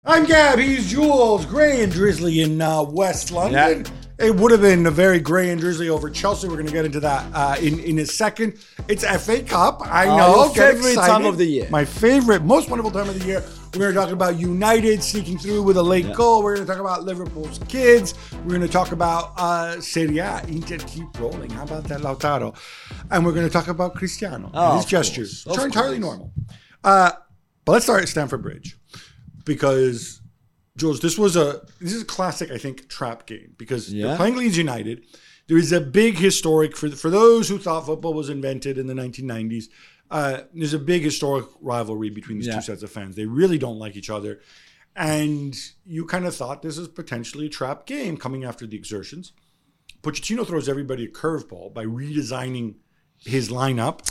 I'm Gab, he's Jules, grey and drizzly in West London. Yeah. It would have been a very grey and drizzly over Chelsea. We're going to get into that in a second. It's FA Cup. I know. Your favorite time of the year. My favorite, most wonderful time of the year. We're going to talk about United sneaking through with a late goal. We're going to talk about Liverpool's kids. We're going to talk about Serie A. Inter keep rolling. How about that, Lautaro? And we're going to talk about Cristiano and his gestures. Which are entirely normal. But let's start at Stamford Bridge. Because, Jules, this is a classic, I think, trap game. Because they're playing Leeds United. There is a big historic, for those who thought football was invented in the 1990s, there's a big historic rivalry between these two sets of fans. They really don't like each other. And you kind of thought this is potentially a trap game coming after the exertions. Pochettino throws everybody a curveball by redesigning his lineup,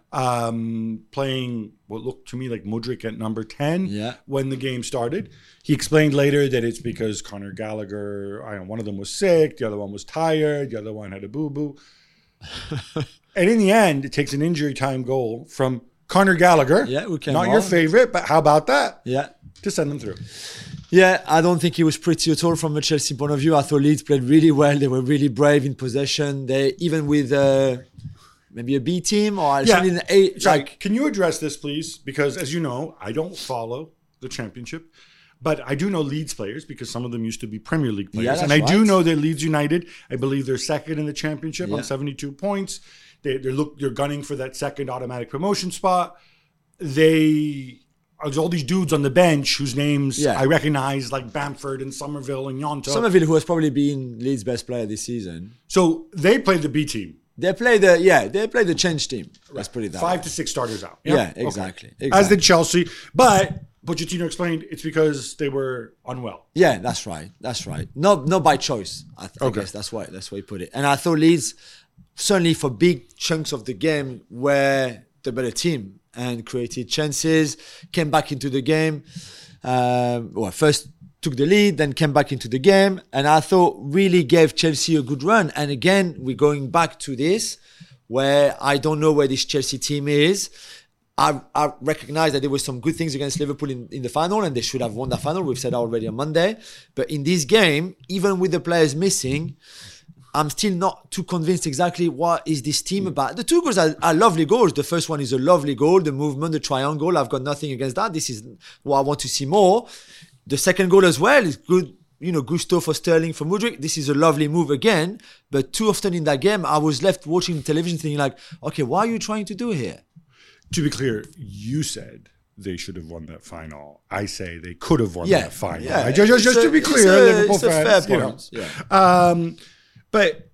playing what looked to me like Mudryk at number 10 when the game started. He explained later that it's because Conor Gallagher, one of them was sick, the other one was tired, the other one had a boo-boo. And in the end, it takes an injury time goal from Conor Gallagher, not your favorite, but how about that? To send them through. Yeah, I don't think it was pretty at all from a Chelsea point of view. I thought Leeds played really well. They were really brave in possession. They, even with maybe a B team or actually an A. Can you address this, please? Because as you know, I don't follow the championship, but I do know Leeds players because some of them used to be Premier League players. And I do know that Leeds United, I believe they're second in the championship on 72 points. They're gunning for that second automatic promotion spot. There's all these dudes on the bench whose names I recognize, like Bamford and Somerville and Gnonto. Somerville, who has probably been Leeds' best player this season. So they played the B team. They play the change team. Let's put it that 5 to 6 starters out. Yeah, exactly. As did Chelsea. But Pochettino explained it's because they were unwell. Yeah, that's right. Not by choice. I guess that's why he put it. And I thought Leeds, certainly for big chunks of the game, were the better team and created chances, came back into the game. First took the lead, then came back into the game, and I thought really gave Chelsea a good run. And again, we're going back to this, where I don't know where this Chelsea team is. I recognize that there were some good things against Liverpool in the final, and they should have won the final. We've said that already on Monday. But in this game, even with the players missing, I'm still not too convinced exactly what is this team about. The two goals are lovely goals. The first one is a lovely goal. The movement, the triangle, I've got nothing against that. This is what I want to see more. The second goal as well is good. Gusto for Sterling, for Mudryk. This is a lovely move again. But too often in that game, I was left watching television thinking like, okay, what are you trying to do here? To be clear, you said they should have won that final. I say they could have won that final. Yeah. Just to be clear, Liverpool fans, fair point. But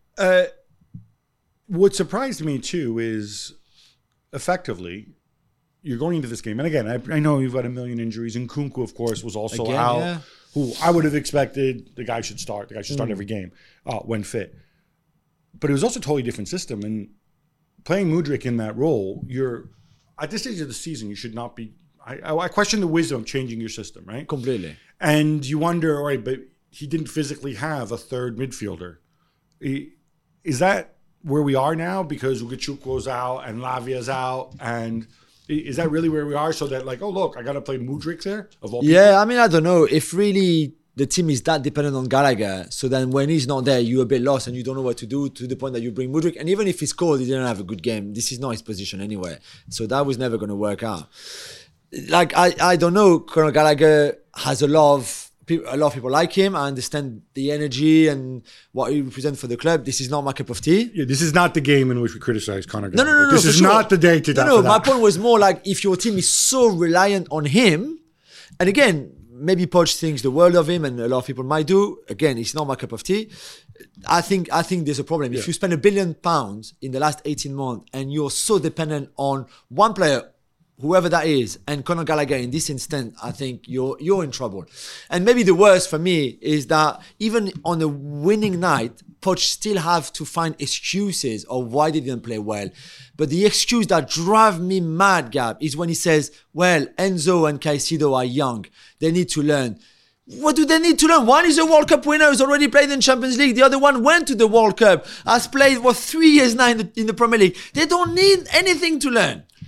what surprised me too is effectively you're going into this game. And again, I know you've got a million injuries. And Nkunku, of course, was also out. Who I would have expected the guy should start. The guy should start every game when fit. But it was also a totally different system. And playing Mudryk in that role, at this stage of the season, you should not be. I question the wisdom of changing your system, right? Completely. And you wonder, all right, but he didn't physically have a third midfielder. Is that where we are now? Because Ugochukwo's out and Lavia's out, and is that really where we are? So that I got to play Mudryk there of all people? Yeah, I mean, I don't know if really the team is that dependent on Gallagher. So then when he's not there, you're a bit lost and you don't know what to do, to the point that you bring Mudryk. And even if he scored, he didn't have a good game. This is not his position anyway. So that was never going to work out. I don't know. Conor Gallagher has a lot of people like him. I understand the energy and what he represents for the club. This is not my cup of tea. Yeah, this is not the game in which we criticize Conor Gallagher. No. This is not the day to No, my point was more like if your team is so reliant on him, and again, maybe Poch thinks the world of him, and a lot of people might do. Again, it's not my cup of tea. I think there's a problem. If you spend £1 billion in the last 18 months and you're so dependent on one player, whoever that is, and Conor Gallagher in this instance, I think you're in trouble. And maybe the worst for me is that even on a winning night, Poch still have to find excuses of why they didn't play well. But the excuse that drives me mad, Gab, is when he says, well, Enzo and Caicedo are young. They need to learn. What do they need to learn? One is a World Cup winner, has already played in Champions League. The other one went to the World Cup, has played 3 years now in the Premier League. They don't need anything to learn.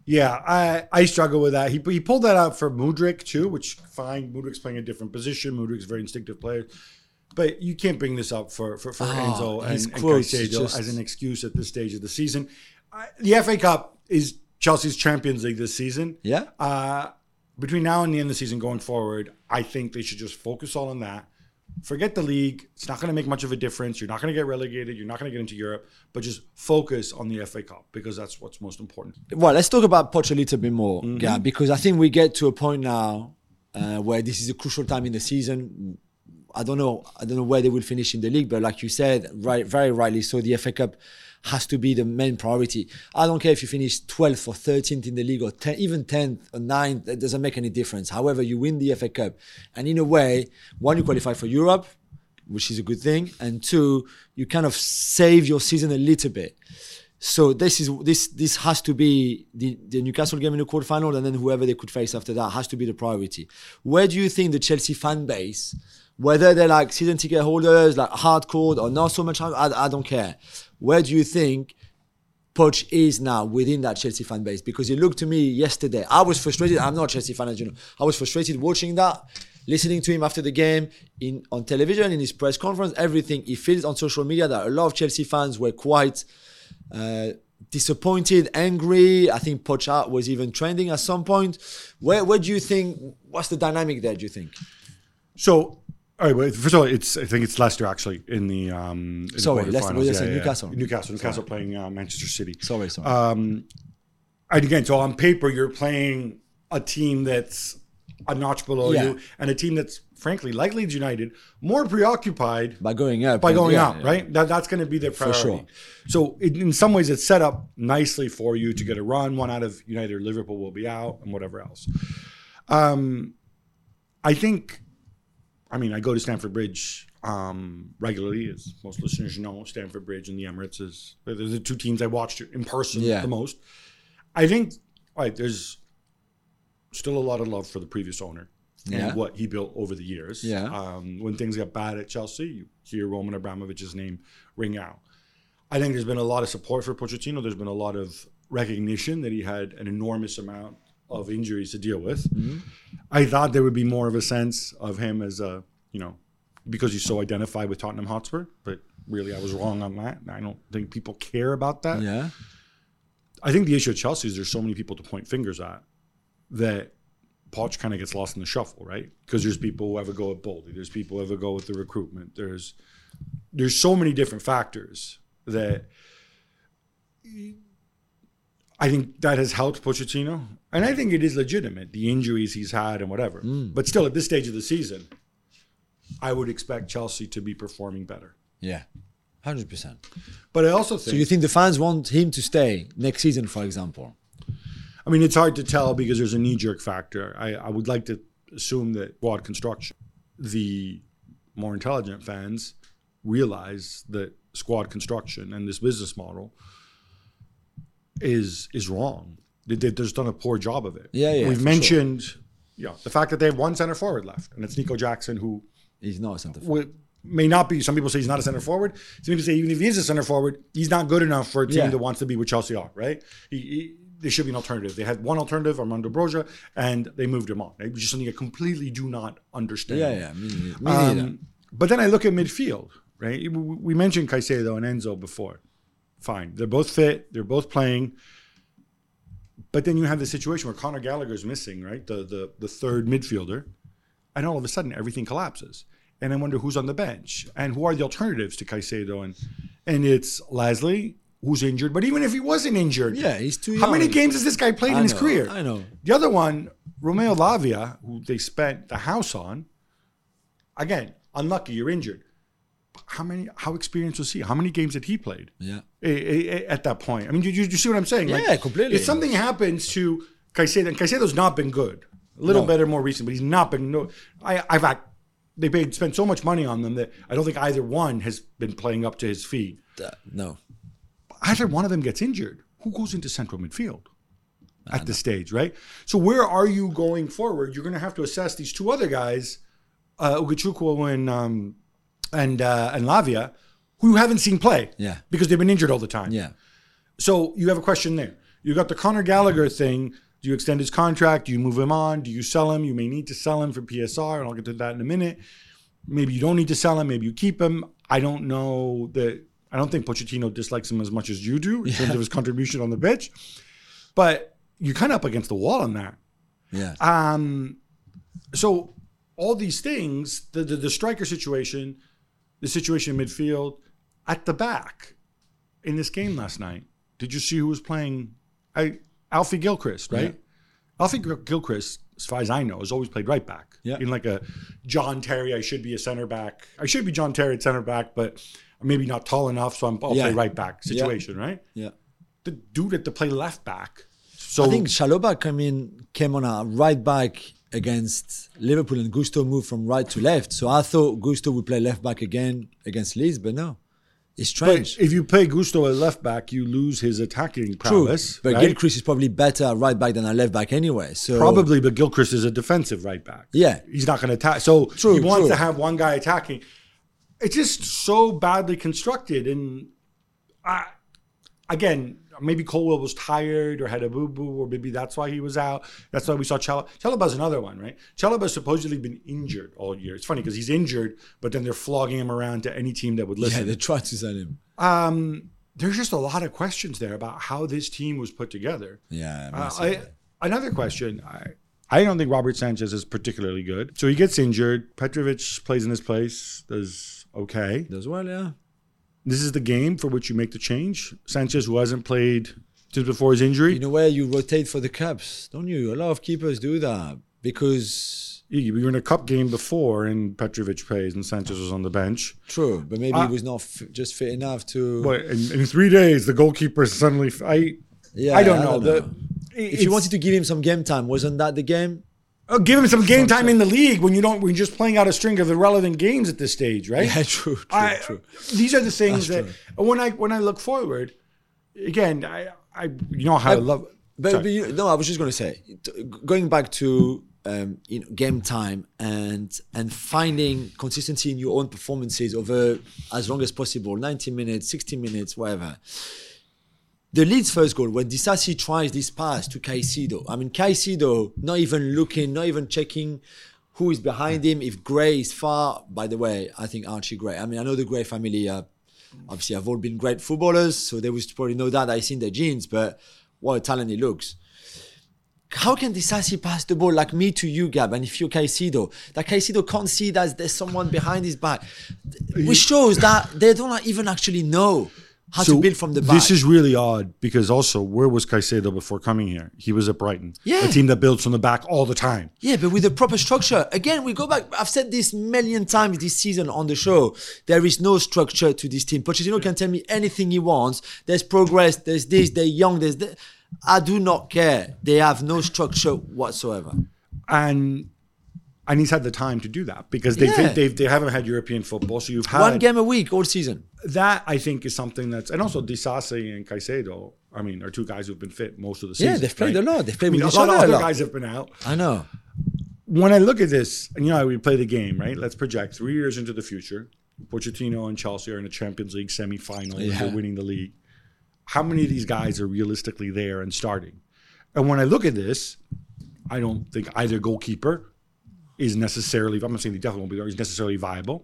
Yeah, I struggle with that. He pulled that out for Mudryk too, which fine. Mudryk's playing a different position. Mudryk's a very instinctive player. But you can't bring this up for Enzo and Caicedo as an excuse at this stage of the season. The FA Cup is Chelsea's Champions League this season. Yeah. Between now and the end of the season going forward, I think they should just focus all on that. Forget the league. It's not going to make much of a difference. You're not going to get relegated. You're not going to get into Europe. But just focus on the FA Cup because that's what's most important. Well, let's talk about Poch a little bit more, Gab, because I think we get to a point now where this is a crucial time in the season. I don't know where they will finish in the league, but like you said, very rightly so, the FA Cup has to be the main priority. I don't care if you finish 12th or 13th in the league or even 10th or 9th, it doesn't make any difference. However, you win the FA Cup. And in a way, one, you qualify for Europe, which is a good thing. And two, you kind of save your season a little bit. So this has to be the Newcastle game in the quarterfinal, and then whoever they could face after that has to be the priority. Where do you think the Chelsea fan base, whether they're like season ticket holders, like hardcore or not so much, I don't care. Where do you think Poch is now within that Chelsea fan base? Because it looked to me yesterday, I was frustrated. I'm not a Chelsea fan, as you know. I was frustrated watching that, listening to him after the game, on television, in his press conference, everything. He feels on social media that a lot of Chelsea fans were quite disappointed, angry. I think Poch was even trending at some point. Where do you think, what's the dynamic there, do you think? So, all right, well, first of all, I think it's Leicester actually in the Leicester, Newcastle playing Manchester City. Sorry. And again, so on paper, you're playing a team that's a notch below you, and a team that's frankly, like Leeds United, more preoccupied by going up, right? That's going to be their priority. For sure. So in some ways, it's set up nicely for you to get a run. One out of United or Liverpool will be out, and whatever else. I go to Stamford Bridge regularly, as most listeners know. Stamford Bridge and the Emirates they're the two teams I watched in person the most. I think there's still a lot of love for the previous owner and what he built over the years. When things got bad at Chelsea, you hear Roman Abramovich's name ring out. I think there's been a lot of support for Pochettino. There's been a lot of recognition that he had an enormous amount of injuries to deal with. Mm-hmm. I thought there would be more of a sense of him as because he's so identified with Tottenham Hotspur, but really I was wrong on that. I don't think people care about that. Yeah. I think the issue at Chelsea is there's so many people to point fingers at that Poch kind of gets lost in the shuffle, right? Because there's people who ever go with Boldy. There's people who ever go with the recruitment. There's so many different factors that I think that has helped Pochettino. And I think it is legitimate, the injuries he's had and whatever. But still, at this stage of the season, I would expect Chelsea to be performing better. Yeah, 100%. But I also think... So you think the fans want him to stay next season, for example? I mean, it's hard to tell because there's a knee-jerk factor. I would like to assume that squad construction, the more intelligent fans realize that squad construction and this business model is wrong. They've just done a poor job of it. We've mentioned the fact that they have one center forward left, and it's Nico Jackson, who he's not a center forward. May not be. Some people say he's not a center forward. Some people say even if he is a center forward, he's not good enough for a team that wants to be with Chelsea are, right? There should be an alternative. They had one alternative, Armando Broja, and they moved him on. It was just something I completely do not understand. Me neither. But then I look at midfield, right? We mentioned Caicedo and Enzo before. Fine. They're both fit. They're both playing. But then you have the situation where Conor Gallagher's missing, right? The third midfielder. And all of a sudden, everything collapses. And I wonder who's on the bench and who are the alternatives to Caicedo. And it's Lashley, who's injured. But even if he wasn't injured, he's too young. How many games has this guy played in his career? I know. The other one, Romeo Lavia, who they spent the house on, again, unlucky, you're injured. How experienced was he? How many games had he played? Yeah. At that point. I mean, you see what I'm saying? Yeah, completely. If something happens to Caicedo, and Caicedo's not been good. A little better more recent, but he's not been. They spent so much money on them that I don't think either one has been playing up to his feet. No. Either one of them gets injured. Who goes into central midfield at this stage, right? So where are you going forward? You're going to have to assess these two other guys, Ugochukwu and Lavia, who you haven't seen play. Yeah. Because they've been injured all the time. Yeah. So you have a question there. You got the Conor Gallagher thing. Do you extend his contract? Do you move him on? Do you sell him? You may need to sell him for PSR, and I'll get to that in a minute. Maybe you don't need to sell him. Maybe you keep him. I don't know that. I don't think Pochettino dislikes him as much as you do in terms of his contribution on the pitch. But you're kind of up against the wall on that. Yeah. So all these things, the striker situation, the situation in midfield, at the back in this game last night, did you see who was playing? Alfie Gilchrist, right? Yeah. Alfie Gilchrist, as far as I know, has always played right back. Yeah. In like a John Terry, I should be a center back. I should be John Terry at center back, but maybe not tall enough, so I'll play right back situation, right? Yeah. The dude had to play left back. So I think Chalobah came on a right back against Liverpool, and Gusto moved from right to left. So I thought Gusto would play left back again against Leeds, but no. It's strange. But if you play Gusto at left back, you lose his attacking prowess. True, but right? Gilchrist is probably better at right back than at left back anyway. So probably, but Gilchrist is a defensive right back. Yeah. He's not going to attack. So he wants to have one guy attacking. It's just so badly constructed. And again, maybe Colwill was tired or had a boo-boo, or maybe that's why he was out. That's why we saw Chalobah. Chalobah's another one, right? Chalobah's supposedly been injured all year. It's funny because he's injured, but then they're flogging him around to any team that would listen. Yeah, they tried to sell him. There's just a lot of questions there about how this team was put together. Yeah. Another question. I don't think Robert Sanchez is particularly good. So he gets injured. Petrovic plays in his place. Does okay. Does well, yeah. This is the game for which you make the change. Sanchez, who hasn't played since before his injury. In a way, you rotate for the cups, don't you? A lot of keepers do that because... We were in a cup game before and Petrovic plays and Sanchez was on the bench. True, but maybe he was not just fit enough to... But in 3 days, the goalkeeper suddenly... I don't know. If you wanted to give him some game time, wasn't that the game? Give him some game time in the league when you're just playing out a string of irrelevant games at this stage, right? Yeah, true. These are the things that when I look forward, again, I love. But I was just going to say, going back to game time and finding consistency in your own performances over as long as possible, 90 minutes, 60 minutes, whatever. The Leeds first goal, when Disasi tries this pass to Caicedo, Caicedo not even looking, not even checking who is behind him, if Gray is far. By the way, I think Archie Gray. I know the Gray family, obviously, have all been great footballers, so they would probably know that. I've seen their genes, but what a talent he looks. How can Disasi pass the ball like me to you, Gab, and if you're Caicedo, that Caicedo can't see that there's someone behind his back? Which shows that they don't even actually know how to build from the back. This is really odd because also, where was Caicedo before coming here? He was at Brighton. Yeah. A team that builds from the back all the time. Yeah, but with a proper structure. Again, we go back. I've said this a million times this season on the show. There is no structure to this team. Pochettino can tell me anything he wants. There's progress. There's this. They're young. There's that. I do not care. They have no structure whatsoever. And he's had the time to do that because they haven't had European football. So you've had one game a week all season. That I think is something and also Disasi and Caicedo, are two guys who've been fit most of the season. Yeah, they've played a lot. They've played with each other. A lot. Other guys have been out. I know. When I look at this, and we play the game, right? Let's project 3 years into the future. Pochettino and Chelsea are in a Champions League semi-final. Yeah. They're winning the league. How many of these guys are realistically there and starting? And when I look at this, I don't think either goalkeeper is necessarily, I'm not saying he definitely won't be there, is necessarily viable.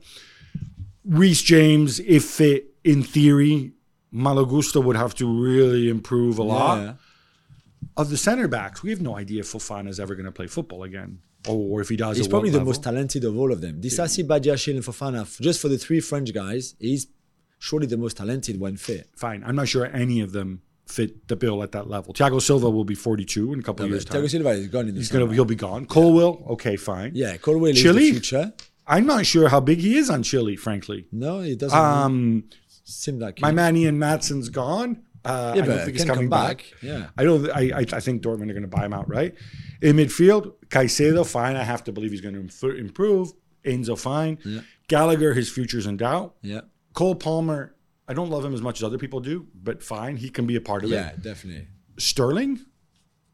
Reece James, if fit, in theory, Malo Gusto would have to really improve a lot. Yeah. Of the center backs, we have no idea if Fofana is ever going to play football again. Or if he does, he's probably the most talented of all of them. Disasi, Badiashile, and Fofana, just for the three French guys, he's surely the most talented when fit. Fine. I'm not sure any of them fit the bill at that level. Thiago Silva will be 42 in a couple of years' time. Thiago Silva is gone in the summer. He'll be gone. Colwill, okay, fine. Yeah, Colwill is the future. I'm not sure how big he is on Chile, frankly. No, it doesn't seem like my man Ian Matson's gone. I don't think he's coming back. Yeah, I think Dortmund are going to buy him out, right? In midfield, Caicedo, fine. I have to believe he's going to improve. Enzo, fine. Yeah. Gallagher, his future's in doubt. Yeah. Cole Palmer, I don't love him as much as other people do, but fine. He can be a part of it. Yeah, definitely. Sterling?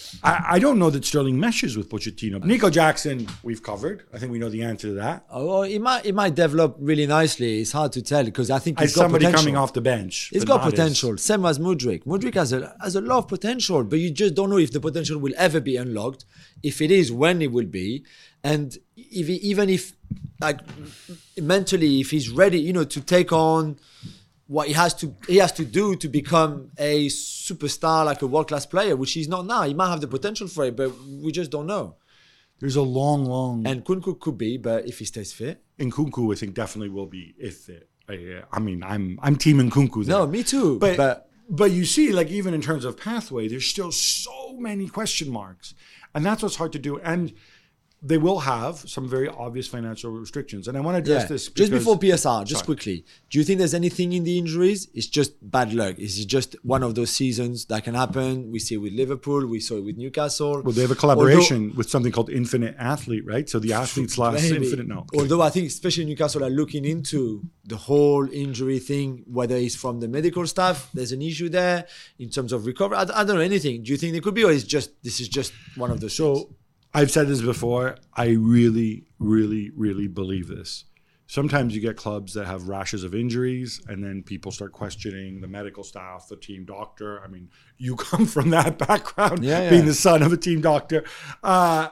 I don't know that Sterling meshes with Pochettino. Nico Jackson, we've covered. I think we know the answer to that. Oh, it might develop really nicely. It's hard to tell because I think he's As got somebody potential. coming off the bench. He's but got not potential. Same as Mudryk. Mudryk has a lot of potential, but you just don't know if the potential will ever be unlocked. If it is, when it will be, and even if like mentally, if he's ready, to take on what he has to do to become a superstar, like a world-class player, which he's not now. He might have the potential for it, but we just don't know. There's a long... And Nkunku could be, but if he stays fit. Nkunku, I think, definitely will be if fit. I mean, I'm team Nkunku there. No, me too. But you see, like, even in terms of pathway, there's still so many question marks. And that's what's hard to do. And they will have some very obvious financial restrictions. And I want to address this because, just before PSR, quickly. Do you think there's anything in the injuries? It's just bad luck. Is it just one of those seasons that can happen? We see it with Liverpool. We saw it with Newcastle. Well, they have a collaboration with something called Infinite Athlete, right? So the athletes last Infinite now. Although I think especially Newcastle are looking into the whole injury thing, whether it's from the medical staff, there's an issue there in terms of recovery. I don't know anything. Do you think there could be, or this is just one of those things? I've said this before. I really, really, really believe this. Sometimes you get clubs that have rashes of injuries, and then people start questioning the medical staff, the team doctor. I mean, you come from that background, being the son of a team doctor. I'm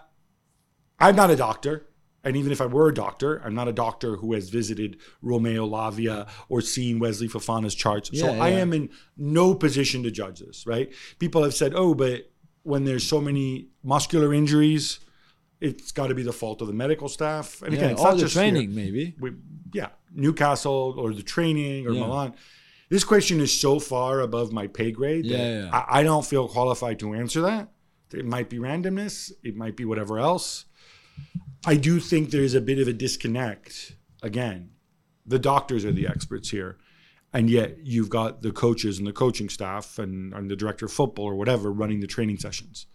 not a doctor. And even if I were a doctor, I'm not a doctor who has visited Romeo Lavia or seen Wesley Fofana's charts. I am in no position to judge this, right? People have said, but when there's so many muscular injuries, it's got to be the fault of the medical staff. And again, it's not just training, here. maybe. Newcastle or the training or Milan. This question is so far above my pay grade that I don't feel qualified to answer that. It might be randomness. It might be whatever else. I do think there's a bit of a disconnect. Again, the doctors are the experts here. And yet you've got the coaches and the coaching staff and the director of football or whatever running the training sessions.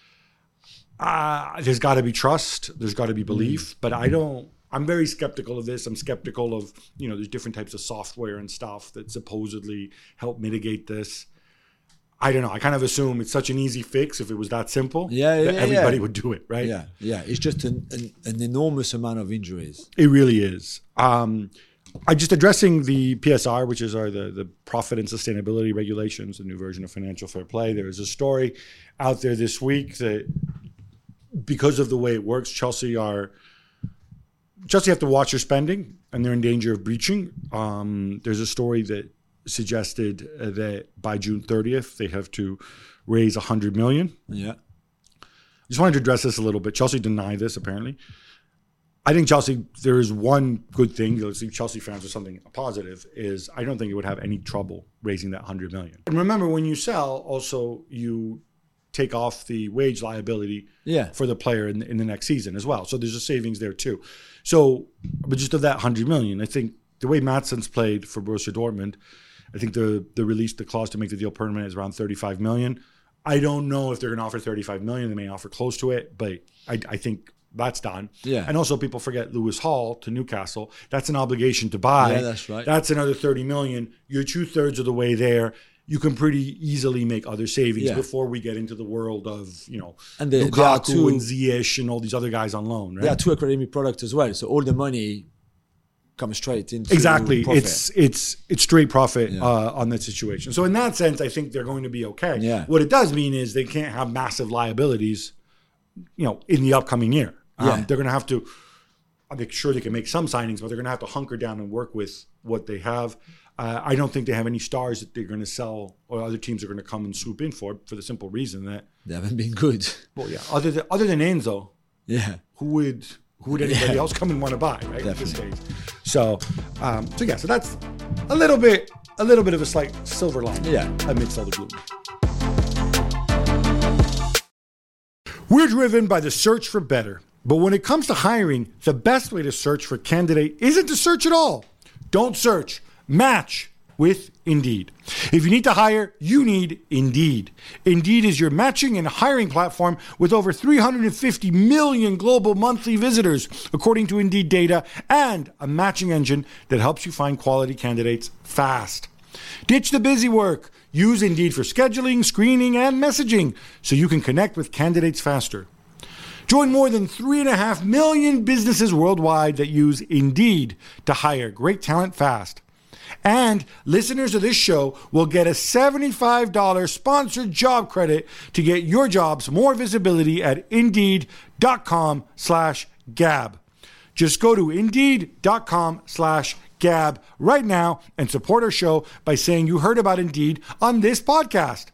There's got to be trust. There's got to be belief. But I'm very skeptical of this. I'm skeptical of, there's different types of software and stuff that supposedly help mitigate this. I don't know. I kind of assume it's such an easy fix if it was that simple. That everybody would do it, right? Yeah. It's just an enormous amount of injuries. It really is. I'm just addressing the PSR, which is the profit and sustainability regulations, the new version of financial fair play. There is a story out there this week that because of the way it works, Chelsea have to watch their spending and they're in danger of breaching. There's a story that suggested that by June 30th, they have to raise 100 million. Yeah. I just wanted to address this a little bit. Chelsea denied this, apparently. I think Chelsea, there is one good thing, let's see Chelsea fans or something positive, is I don't think it would have any trouble raising that 100 million. And remember, when you sell, also you take off the wage liability for the player in the next season as well. So there's a savings there too. So, but just of that 100 million, I think the way Maatsen's played for Borussia Dortmund, I think the release, the clause to make the deal permanent is around 35 million. I don't know if they're going to offer 35 million. They may offer close to it, but I think that's done. Yeah. And also people forget Lewis Hall to Newcastle. That's an obligation to buy. Yeah, that's right. That's another 30 million. You're 2/3 of the way there. You can pretty easily make other savings before we get into the world of, and Lukaku and Ziyech and all these other guys on loan, right? There are two academy products as well. So all the money comes straight into exactly. profit. It's straight profit on that situation. So in that sense, I think they're going to be okay. Yeah. What it does mean is they can't have massive liabilities, in the upcoming year. They're going to have to, I'm sure they can make some signings, but they're going to have to hunker down and work with what they have. I don't think they have any stars that they're going to sell or other teams are going to come and swoop in for the simple reason that they haven't been good. Well, yeah. Other than Enzo, who would anybody else come and want to buy, right? At this stage. So that's a little bit of a slight silver lining amidst all the gloom. We're driven by the search for better. But when it comes to hiring, the best way to search for a candidate isn't to search at all. Don't search. Match with Indeed. If you need to hire, you need Indeed. Indeed is your matching and hiring platform with over 350 million global monthly visitors, according to Indeed data, and a matching engine that helps you find quality candidates fast. Ditch the busy work. Use Indeed for scheduling, screening, and messaging so you can connect with candidates faster. Join more than 3.5 million businesses worldwide that use Indeed to hire great talent fast. And listeners of this show will get a $75 sponsored job credit to get your jobs more visibility at Indeed.com/Gab. Just go to Indeed.com/Gab right now and support our show by saying you heard about Indeed on this podcast.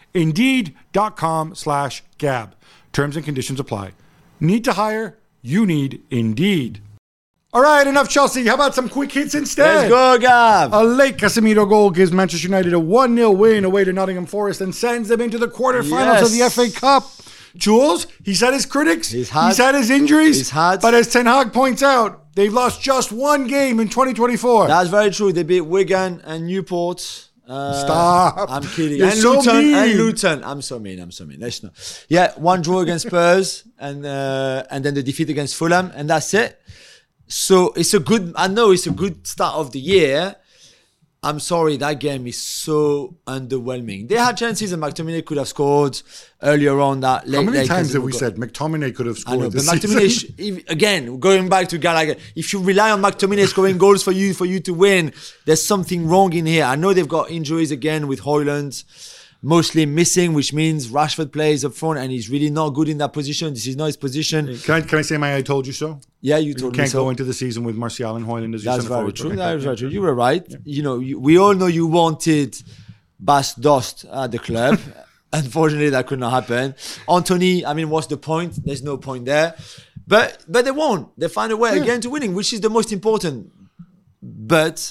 Indeed.com/Gab. Terms and conditions apply. Need to hire? You need Indeed. All right, enough Chelsea. How about some quick hits instead? Let's go, Gav. A late Casemiro goal gives Manchester United a 1-0 win away to Nottingham Forest and sends them into the quarterfinals of the FA Cup. Jules, he's had his critics. He's had his injuries. But as Ten Hag points out, they've lost just one game in 2024. That's very true. They beat Wigan and Newport. Stop. I'm kidding. You're and so Luton. I'm so mean. Let's not. Yeah, one draw against Spurs and then the defeat against Fulham, and that's it. So I know it's a good start of the year. I'm sorry, that game is so underwhelming. They had chances and McTominay could have scored earlier on that late. How many times have we said McTominay could have scored this season? Again, going back to Gallagher, if you rely on McTominay scoring goals for you to win, there's something wrong in here. I know they've got injuries again with Højlund mostly missing, which means Rashford plays up front and he's really not good in that position. This is not his position. Can I say I told you so? Yeah, you told me so. You can't go into the season with Martial and Højlund as your center forward. That is very true. You were right. Yeah. We all know you wanted Bas Dost at the club. Unfortunately, that could not happen. Anthony, what's the point? There's no point there. But they won't. They find a way again to winning, which is the most important. But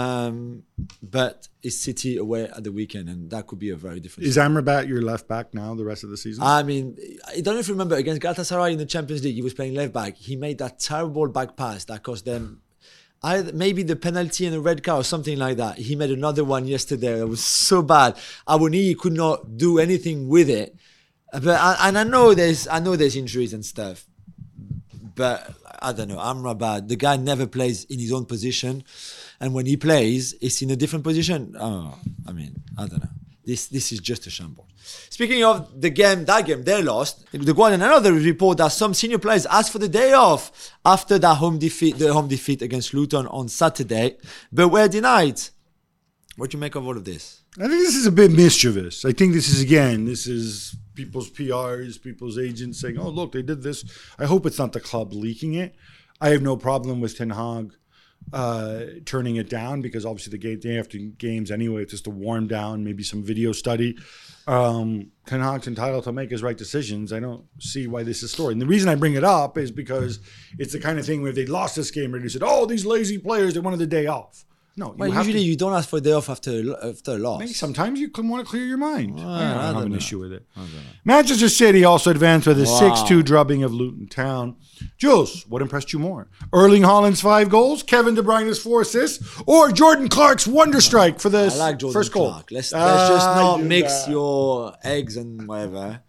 it's City away at the weekend, and that could be a very different. Is Amrabat your left back now the rest of the season? I don't know if you remember against Galatasaray in the Champions League, he was playing left back. He made that terrible back pass that cost them maybe the penalty and a red card or something like that. He made another one yesterday. It was so bad. Awoniyi could not do anything with it. But I know there's injuries and stuff. But I don't know. Amrabat, the guy never plays in his own position. And when he plays, it's in a different position. I don't know. This is just a shambles. Speaking of that game they lost. The Guardian, another report that some senior players asked for the day off after the home defeat against Luton on Saturday, but were denied. What do you make of all of this? I think this is a bit mischievous. I think this is people's PRs, people's agents saying, "Oh, look, they did this." I hope it's not the club leaking it. I have no problem with Ten Hag turning it down because obviously the day after games anyway, it's just a warm down, maybe some video study. Ten Hag's entitled to make his right decisions. I don't see why this is story. And the reason I bring it up is because it's the kind of thing where they lost this game where they said, "Oh, these lazy players, they wanted the day off." No, usually you don't ask for a day off after a loss. Maybe sometimes you want to clear your mind. I don't have an issue with it. Manchester City also advanced with a 6-2 drubbing of Luton Town. Jules, what impressed you more? Erling Haaland's 5 goals, Kevin De Bruyne's 4 assists, or Jordan Clark's wonder strike for the first goal? Let's just not mix your eggs and whatever.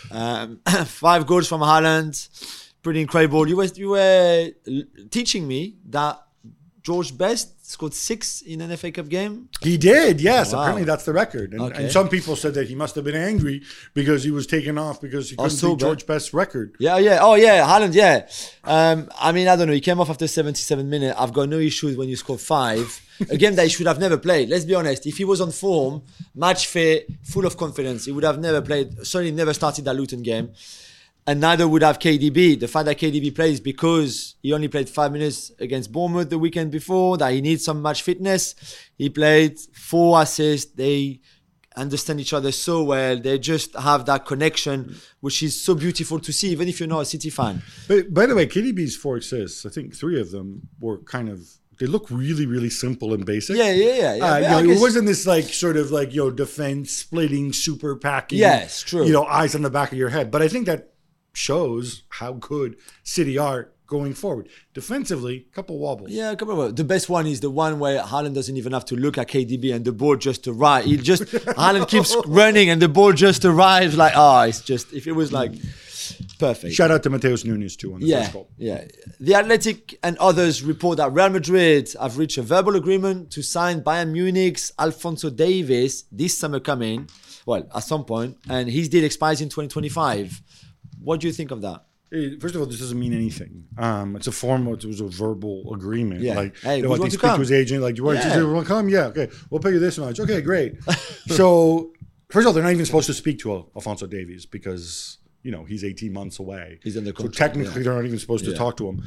5 goals from Haaland, pretty incredible. You were teaching me that George Best scored 6 in an FA Cup game? He did, yes. Wow. Apparently that's the record. And some people said that he must have been angry because he was taken off because he couldn't beat George Best's record. Yeah. Oh, yeah. Haaland, yeah. I don't know. He came off after 77 minutes. I've got no issues when you score 5. A game that he should have never played. Let's be honest. If he was on form, match fit, full of confidence, he would have never played, certainly never started that Luton game. And neither would have KDB. The fact that KDB plays because he only played 5 minutes against Bournemouth the weekend before, that he needs some match fitness. He played 4 assists. They understand each other so well. They just have that connection, which is so beautiful to see, even if you're not a City fan. But by the way, KDB's 4 assists, I think 3 of them were they look really, really simple and basic. Yeah. It wasn't this defense splitting, super packing. Yes, true. Eyes on the back of your head. But I think that shows how good City are going forward. Defensively, a couple wobbles. Yeah, a couple of wobbles. The best one is the one where Haaland doesn't even have to look at KDB and the ball just arrives. Haaland keeps running and the ball just arrives. It's just, if it was like perfect. Shout out to Mateus Nunes too on the first goal. Yeah. The Athletic and others report that Real Madrid have reached a verbal agreement to sign Bayern Munich's Alphonso Davies this summer coming. Well, at some point, and his deal expires in 2025. What do you think of that? First of all, this doesn't mean anything. It's a formal, it was a verbal agreement. Yeah. Like, hey, they speak to his agent. Like, you want to come? Yeah, okay. We'll pay you this much. Okay, great. So, first of all, they're not even supposed to speak to Alphonso Davies because, he's 18 months away. He's in the contract. So technically, they're not even supposed to talk to him.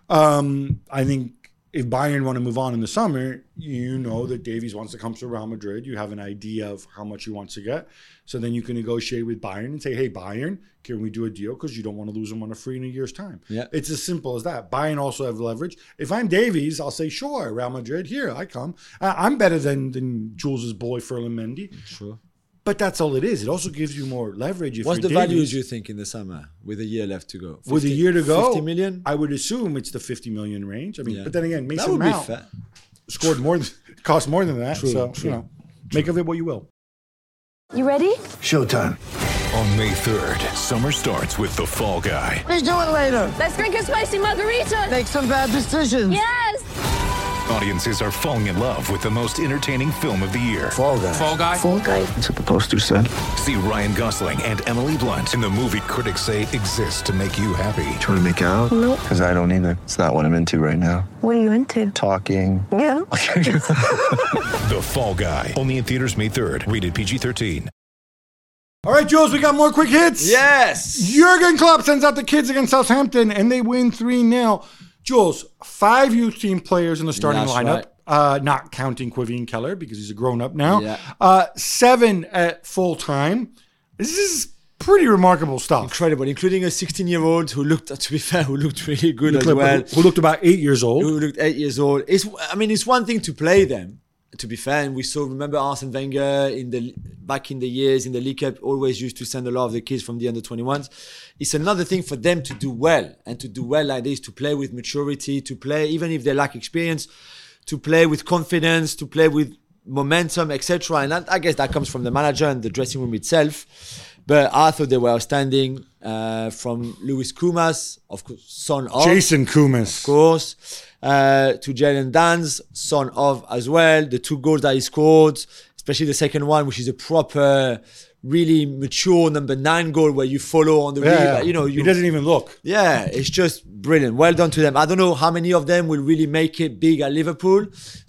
I think if Bayern want to move on in the summer, you know that Davies wants to come to Real Madrid. You have an idea of how much he wants to get. So then you can negotiate with Bayern and say, hey, Bayern, can we do a deal? Because you don't want to lose him on a free in a year's time. Yeah. It's as simple as that. Bayern also have leverage. If I'm Davies, I'll say, sure, Real Madrid, here, I come. I'm better than Jules' boy, Ferland Mendy. Sure. But that's all it is. It also gives you more leverage. What's the values you think in the summer with a year left to go? 50, with a year to go, 50 million? I would assume it's the 50 million range. I mean, but then again, that Mason would Mount be fair. scored more, cost more than that. True. Make of it what you will. You ready? Showtime. On May 3rd, summer starts with The Fall Guy. Let's do it later. Let's drink a spicy margarita. Make some bad decisions. Yes. Audiences are falling in love with the most entertaining film of the year. Fall Guy. Fall Guy? Fall Guy. That's what the poster said. See Ryan Gosling and Emily Blunt in the movie critics say exists to make you happy. Trying to make it out? Nope. Because I don't either. It's not what I'm into right now. What are you into? Talking. Yeah. The Fall Guy. Only in theaters May 3rd. Rated PG-13. All right, Jules, we got more quick hits. Yes. Jurgen Klopp sends out the kids against Southampton, and they win 3-0. Jules, 5 youth team players in the starting lineup, not counting Quivine Keller because he's a grown-up now. Yeah. 7 at full-time. This is pretty remarkable stuff. Incredible, including a 16-year-old who looked really good as well. Who looked about 8 years old. Who looked 8 years old. It's one thing to play them, to be fair, and we remember Arsene Wenger back in the years in the League Cup always used to send a lot of the kids from the under-21s. It's another thing for them to do well, and to do well like this, to play with maturity, to play even if they lack experience, to play with confidence, to play with momentum, etc. And I guess that comes from the manager and the dressing room itself. But I thought they were outstanding. From Luis Kumas, of course, son of Jason Kumas, of course, to Jalen Danz, son of as well. The 2 goals that he scored, especially the second one, which is a proper, really mature number 9 goal where you follow on the he doesn't even look. Yeah, it's just brilliant. Well done to them. I don't know how many of them will really make it big at Liverpool.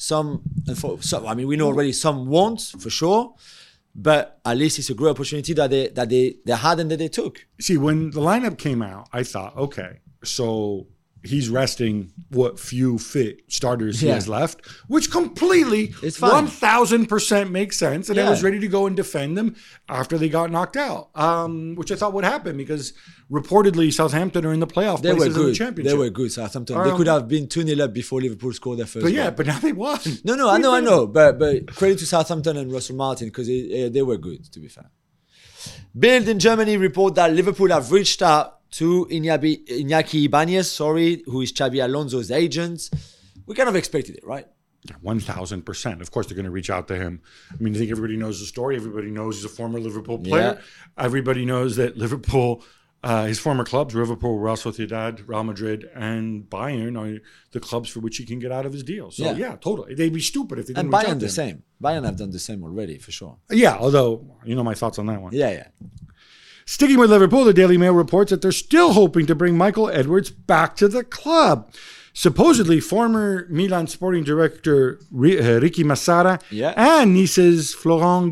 We know already some won't for sure. But at least it's a great opportunity that they had and that they took. See, when the lineup came out, I thought, okay, so he's resting what few fit starters he has left, which completely 1,000% makes sense. And I was ready to go and defend them after they got knocked out, which I thought would happen because reportedly Southampton are in the playoff places in the championship. They were good, Southampton. They could have been 2-0 up before Liverpool scored their first goal. But now they won. No, I know. But credit to Southampton and Russell Martin because they were good, to be fair. Bild in Germany report that Liverpool have reached out to Iñaki Ibanez, who is Xabi Alonso's agent. We kind of expected it, right? 1,000%. Of course, they're going to reach out to him. I mean, I think everybody knows the story. Everybody knows he's a former Liverpool player. Yeah. Everybody knows that Liverpool, his former clubs, Liverpool, Real Sociedad, Real Madrid, and Bayern are the clubs for which he can get out of his deal. So, yeah totally. They'd be stupid if they didn't reach out to him. And Bayern the same. Bayern have done the same already, for sure. Yeah, although, you know my thoughts on that one. Yeah. Sticking with Liverpool, the Daily Mail reports that they're still hoping to bring Michael Edwards back to the club. Supposedly, former Milan sporting director Ricky Massara and Nice's Florent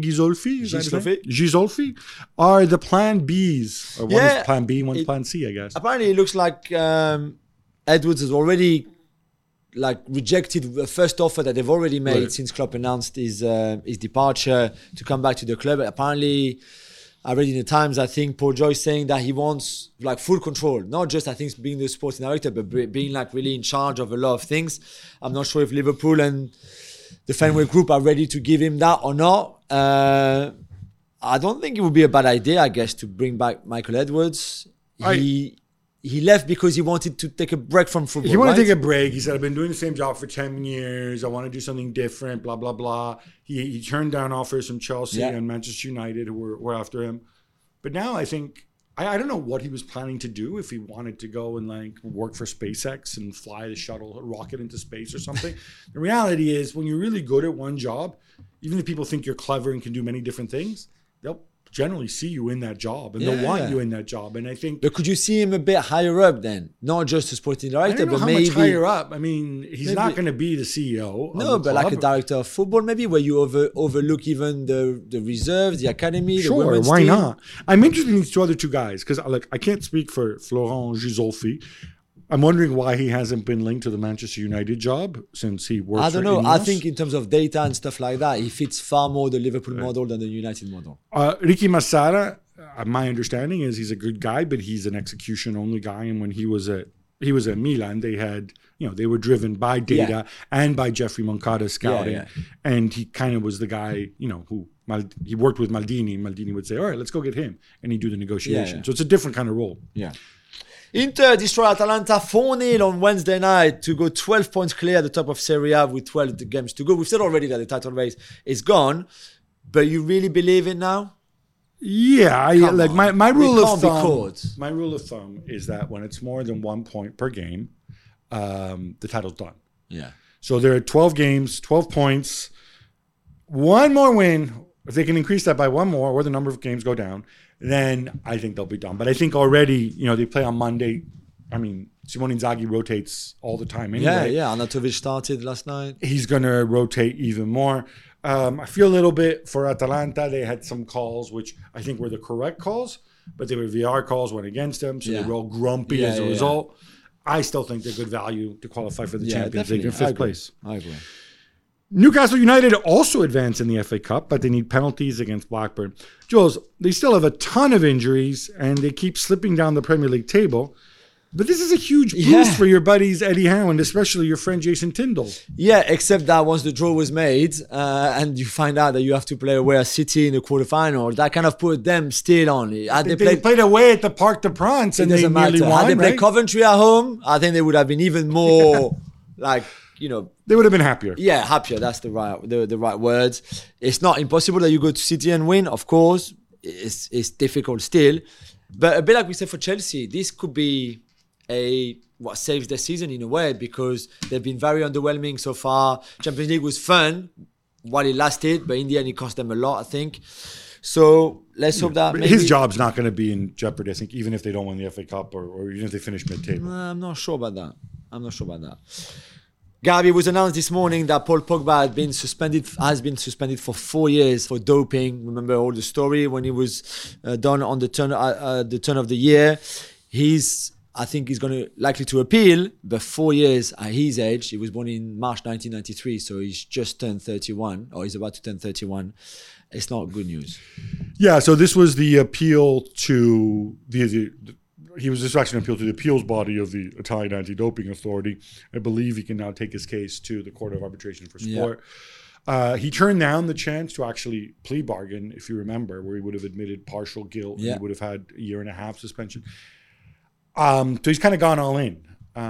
Ghisolfi are the plan Bs. Or one is plan B, one's plan C, I guess. Apparently, it looks like Edwards has already rejected the first offer that they've already made since Klopp announced his departure to come back to the club. Apparently, I read in the Times, I think Paul Joyce saying that he wants full control, not just I think being the sporting director, but being really in charge of a lot of things. I'm not sure if Liverpool and the Fenway Group are ready to give him that or not. I don't think it would be a bad idea, I guess, to bring back Michael Edwards. He left because he wanted to take a break from football. He wanted to take a break. He said, I've been doing the same job for 10 years. I want to do something different, blah, blah, blah. He turned down offers from Chelsea and Manchester United who were after him. But now I think I don't know what he was planning to do, if he wanted to go and like work for SpaceX and fly the shuttle rocket into space or something. The reality is, when you're really good at one job, even if people think you're clever and can do many different things, they'll generally see you in that job and they'll want you in that job. And I think, but could you see him a bit higher up then? Not just a sporting director, I don't know but how maybe much higher up. I mean, he's maybe, not going to be the CEO. No, of the but like club. a director of football, maybe, where you overlook even the reserves, the academy, the Sure, women's why team. not? I'm interested in these other two guys because I can't speak for Florent Gisolfi. I'm wondering why he hasn't been linked to the Manchester United job since he works. I don't know. For I Ineos. think in terms of data and stuff like that, he fits far more the Liverpool model than the United model. Ricky Massara, my understanding is he's a good guy, but he's an execution only guy. And when he was at Milan, they had, they were driven by data and by Jeffrey Moncada scouting. And he kind of was the guy, who he worked with Maldini. Maldini would say, all right, let's go get him. And he'd do the negotiation. So it's a different kind of role. Yeah. Inter destroy Atalanta 4-0 on Wednesday night to go 12 points clear at the top of Serie A with 12 games to go. We've said already that the title race is gone, but you really believe it now? Yeah, my rule of thumb. Be my rule of thumb is that when it's more than 1 point per game, the title's done. Yeah. So there are 12 games, 12 points, one more win. If they can increase that by one more, or the number of games go down, then I think they'll be done. But I think already, they play on Monday. I mean, Simone Inzaghi rotates all the time anyway. Yeah. Arnautovic started last night. He's going to rotate even more. I feel a little bit for Atalanta. They had some calls which I think were the correct calls, but they were VR calls, went against them, so they were all grumpy as a result. I still think they're good value to qualify for the Champions League in fifth place. I agree. Newcastle United also advance in the FA Cup, but they need penalties against Blackburn. Jules, they still have a ton of injuries, and they keep slipping down the Premier League table. But this is a huge boost for your buddies Eddie Howe and especially your friend Jason Tyndall. Yeah, except that once the draw was made and you find out that you have to play away at City in the quarterfinal, that kind of put them still on. They played away at the Parc des Princes and they nearly won, Had they played right? Coventry at home, I think they would have been even more They would have been happier. Yeah, happier. That's the right words. It's not impossible that you go to City and win, of course. It's difficult still. But a bit like we said for Chelsea, this could be what saves their season in a way, because they've been very underwhelming so far. Champions League was fun while it lasted, but in the end it cost them a lot, I think. So let's hope that his job's not going to be in jeopardy, I think, even if they don't win the FA Cup or even if they finish mid-table. I'm not sure about that. Gabi, it was announced this morning that Paul Pogba has been suspended for 4 years for doping. Remember all the story when he was done on the turn of the year. I think he's likely to appeal, but 4 years at his age, he was born in March 1993, so he's just turned 31, or he's about to turn 31. It's not good news. Yeah, so this was the appeal to this actually an appeal to the appeals body of the Italian Anti-Doping Authority. I believe he can now take his case to the Court of Arbitration for Sport. Yeah. He turned down the chance to actually plea bargain, if you remember, where he would have admitted partial guilt and he would have had a 1.5 suspension. So he's kind of gone all in.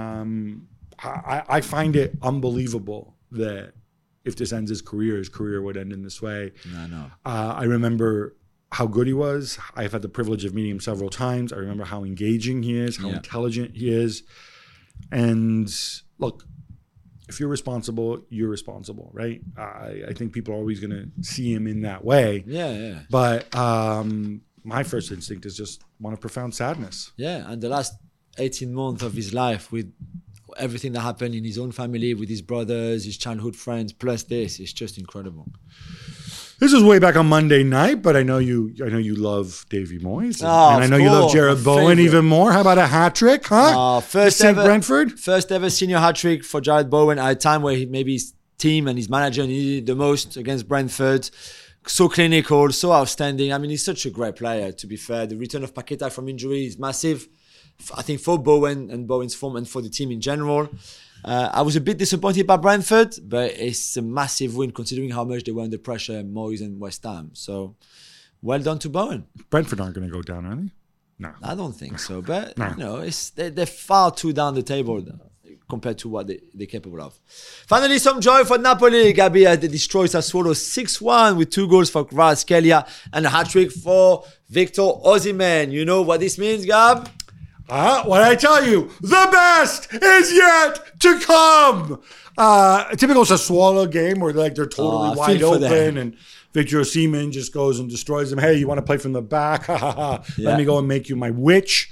I find it unbelievable that if this ends his career would end in this way. I know. I remember how good he was. I've had the privilege of meeting him several times. I remember how engaging he is, how intelligent he is. And look, if you're responsible, you're responsible, right? I think people are always going to see him in that way. Yeah. But my first instinct is just one of profound sadness. Yeah, and the last 18 months of his life with everything that happened in his own family, with his brothers, his childhood friends, plus this, it's just incredible. This was way back on Monday night, but I know you love Davy Moyes, and I know you love Jared Bowen even more. How about a hat trick, huh? First ever senior hat trick for Jared Bowen at a time where maybe his team and his manager needed the most against Brentford. So clinical, so outstanding. I mean, he's such a great player, to be fair. The return of Paqueta from injury is massive, I think, for Bowen and Bowen's form and for the team in general. I was a bit disappointed by Brentford, but it's a massive win considering how much they were under pressure, Moyes and West Ham. So, well done to Bowen. Brentford aren't going to go down, are they? No. I don't think so, but they're far too down the table. compared to what they're capable of. Finally, some joy for Napoli. Gabi had destroyed Sassuolo 6-1 with 2 goals for Kvaratskhelia and a hat-trick for Victor Osimhen. You know what this means, Gab? What I tell you, the best is yet to come. A typical Sassuolo game where they're totally wide open and Victor Osimhen just goes and destroys them. Hey, you want to play from the back? Let me go and make you my witch.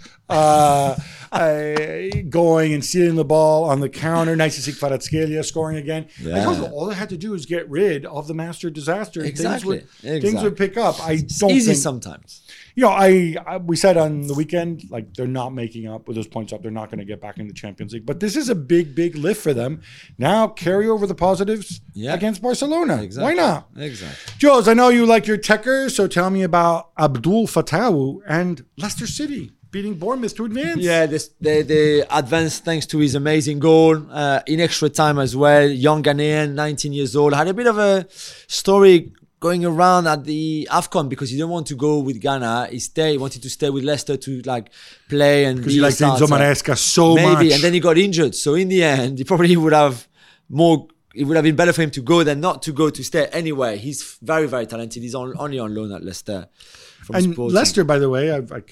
Going and stealing the ball on the counter. Nice to see Kvaratskhelia scoring again. Yeah. I told you, all they had to do is get rid of the master disaster. And Exactly. Things would pick up. It's easy sometimes. You know, we said on the weekend, like, they're not making up with those points up. They're not going to get back in the Champions League. But this is a big, big lift for them. Now carry over the positives against Barcelona. Exactly. Why not? Exactly. Jules, I know you like your Techers, so tell me about Abdul Fattah and Leicester City beating Bournemouth to advance. Yeah, they advanced thanks to his amazing goal in extra time as well. Young Ghanaian, 19 years old. Had a bit of a story going around at the AFCON because he didn't want to go with Ghana. He wanted to stay with Leicester to play and because he liked Enzo Maresca so much. Maybe, and then he got injured. So in the end, he probably would have more. It would have been better for him to go than not to go to stay. Anyway, he's very, very talented. He's only on loan at Leicester. And Leicester, by the way,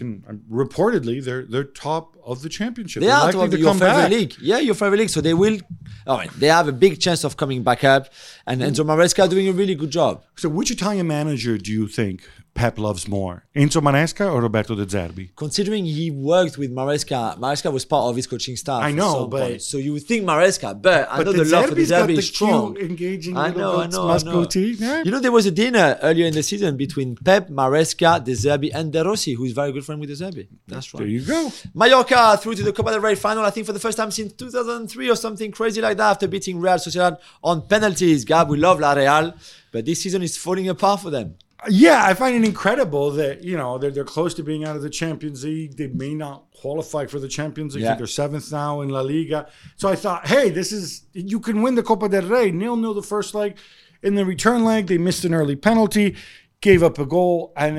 reportedly they're top of the championship. They are top of your favorite league. Yeah, your favorite league. So they will. They have a big chance of coming back up. And Enzo Maresca doing a really good job. So, which Italian manager do you think Pep loves more, Enzo Maresca or Roberto De Zerbi? Considering he worked with Maresca was part of his coaching staff. I know, but so you would think Maresca, but I know the love for De Zerbi is strong. Engaging, I know. Yeah. You know, there was a dinner earlier in the season between Pep, Maresca, De Zerbi, and De Rossi, who's very good friend with De Zerbi. That's right. There you go. Mallorca through to the Copa del Rey final, I think for the first time since 2003 or something crazy like that, after beating Real Sociedad on penalties. Gab, we love La Real, but this season is falling apart for them. Yeah, I find it incredible that, you know, they're close to being out of the Champions League. They may not qualify for the Champions League. I think they're 7th now in La Liga. So I thought, hey, you can win the Copa del Rey. 0-0 the first leg. In the return leg, they missed an early penalty, gave up a goal, and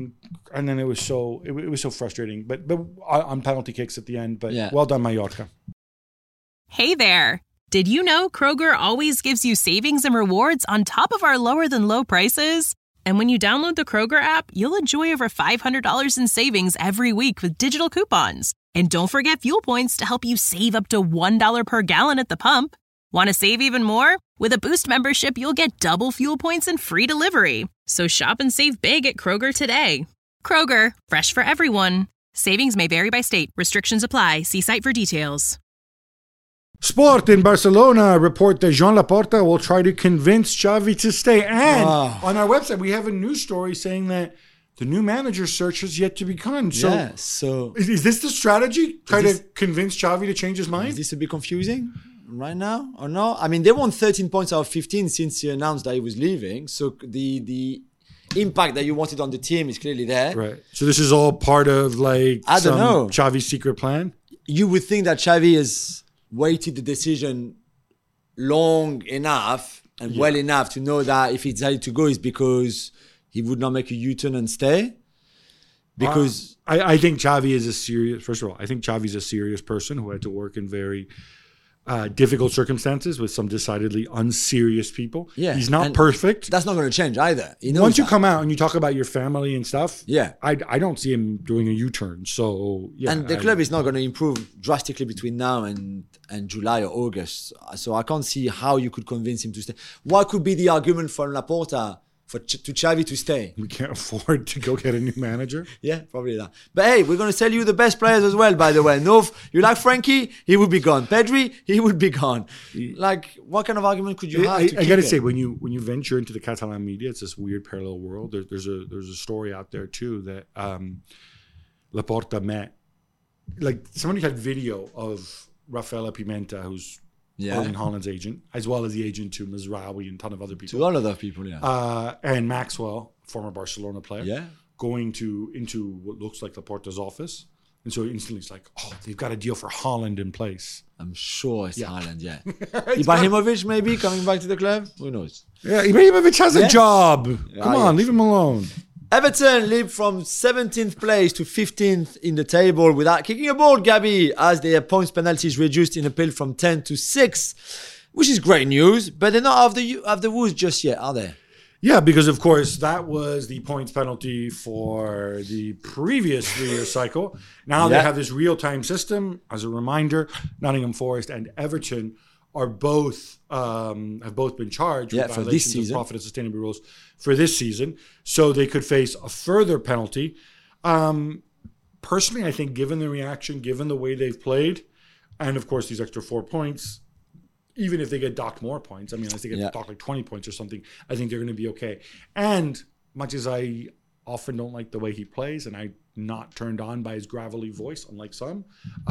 then it was so frustrating. But on penalty kicks at the end. But well done, Mallorca. Hey there. Did you know Kroger always gives you savings and rewards on top of our lower than low prices? And when you download the Kroger app, you'll enjoy over $500 in savings every week with digital coupons. And don't forget fuel points to help you save up to $1 per gallon at the pump. Want to save even more? With a Boost membership, you'll get double fuel points and free delivery. So shop and save big at Kroger today. Kroger, fresh for everyone. Savings may vary by state. Restrictions apply. See site for details. Sport in Barcelona report that Joan Laporta will try to convince Xavi to stay. And on our website, we have a news story saying that the new manager search has yet to begun. So, is this the strategy? Try to convince Xavi to change his mind? Is this a bit confusing right now or no? I mean, they won 13 points out of 15 since he announced that he was leaving. So the impact that you wanted on the team is clearly there. Right. So this is all part of I don't know, Xavi's secret plan? You would think that Xavi has waited the decision long enough and well enough to know that if he decided to go is because he would not make a U-turn and stay. Because I think Xavi is first of all, I think Xavi's a serious person who had to work in very difficult circumstances with some decidedly unserious people. Yeah. He's not perfect. That's not going to change either. Once you come out and you talk about your family and stuff, yeah, I don't see him doing a U-turn. So yeah, and the club is not going to improve drastically between now and July or August. So I can't see how you could convince him to stay. What could be the argument for Laporta to Xavi to stay? We can't afford to go get a new manager. Yeah, probably not. But hey, we're going to sell you the best players as well, by the way. No, you like Frankie? He would be gone. Pedri? He would be gone. Like, what kind of argument could you have? I got to say, when you venture into the Catalan media, it's this weird parallel world. There's a story out there too that Laporta met. Like, somebody had video of Rafaela Pimenta, who's Erling Haaland's agent, as well as the agent to Mazraoui and a ton of other people. To all of those people, and Maxwell, former Barcelona player, going into what looks like Laporta's office. And so instantly it's like, oh, they've got a deal for Haaland in place. I'm sure it's Haaland, Ibrahimovic maybe coming back to the club? Who knows? Yeah, Ibrahimovic has a job. Come on, leave him alone. Everton leap from 17th place to 15th in the table without kicking a ball, Gabby, as their points penalties reduced in appeal from 10 to 6, which is great news. But they're not out of the woods just yet, are they? Yeah, because of course that was the points penalty for the previous 3-year cycle. Now they have this real-time system. As a reminder, Nottingham Forest and Everton are both have both been charged with for this violations season. of profit and sustainability rules for this season. So they could face a further penalty. Personally, I think given the reaction, given the way they've played, and of course these extra 4 points, even if they get docked more points, I mean, unless they get docked like 20 points or something, I think they're going to be okay. And much as I often don't like the way he plays, and I'm not turned on by his gravelly voice, unlike some,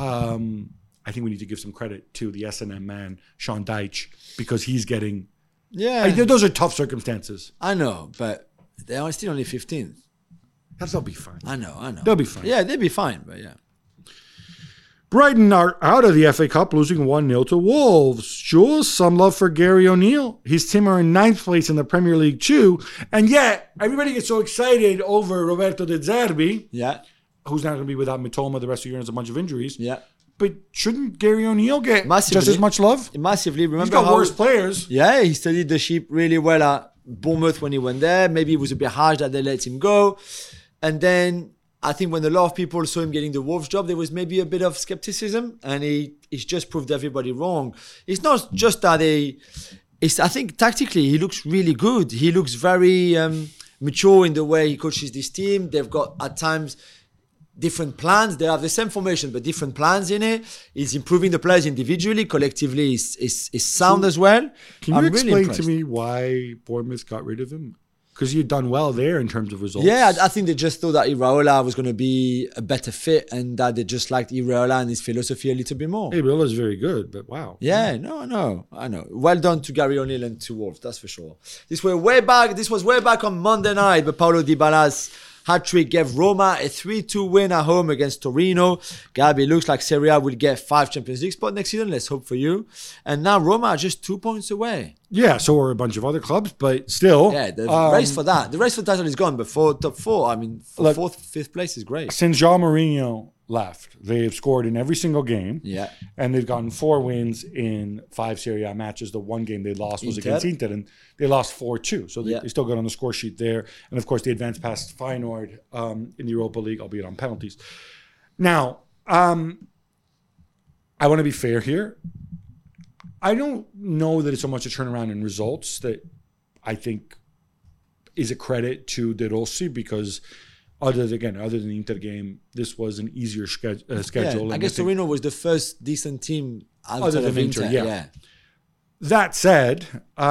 I think we need to give some credit to the S&M man, Sean Dyche, because he's getting... those are tough circumstances. I know, but they are still only 15th. They'll be fine. I know. They'll be fine. Yeah, they'll be fine, but yeah. Brighton are out of the FA Cup, losing 1-0 to Wolves. Jules, some love for Gary O'Neill. His team are in 9th place in the Premier League too. And yet, everybody gets so excited over Roberto De Zerbi, who's now going to be without Mitoma the rest of the year and has a bunch of injuries. Yeah. But shouldn't Gary O'Neill get Massively. just as much love? Massively. Remember He's got how worse players. Yeah, he studied the ship really well at Bournemouth when he went there. Maybe it was a bit harsh that they let him go. And then I think when a lot of people saw him getting the Wolves job, there was maybe a bit of skepticism, and he's just proved everybody wrong. It's not just that I think tactically he looks really good. He looks very mature in the way he coaches this team. They've got at times different plans. They have the same formation, but different plans in it. He's improving the players individually. Collectively, is sound as well. Can you explain to me why Bournemouth got rid of him? Because you'd done well there in terms of results. Yeah, I think they just thought that Iraola was going to be a better fit, and that they just liked Iraola and his philosophy a little bit more. Iraola's very good, but wow. Yeah, no, I know. Well done to Gary O'Neill and to Wolves, that's for sure. This was way back on Monday night, but Paulo Dybala's hat-trick gave Roma a 3-2 win at home against Torino. Gabi, looks like Serie A will get 5 Champions League spots next season. Let's hope for you. And now Roma are just 2 points away. Yeah, so are a bunch of other clubs, but still. Yeah, the race for that. The race for the title is gone, but for top 4, I mean, for 4th, 5th place is great. Since João Mourinho left, they've scored in every single game. Yeah. And they've gotten 4 wins in 5 Serie A matches. The one game they lost was against Inter, and they lost 4-2. So they still got on the score sheet there. And of course, they advanced past Feyenoord in the Europa League, albeit on penalties. Now, I want to be fair here. I don't know that it's so much a turnaround in results that I think is a credit to De Rossi, because other than the Inter game, this was an easier schedule. Yeah, I guess Torino was the first decent team outside of Inter. Yeah. That said,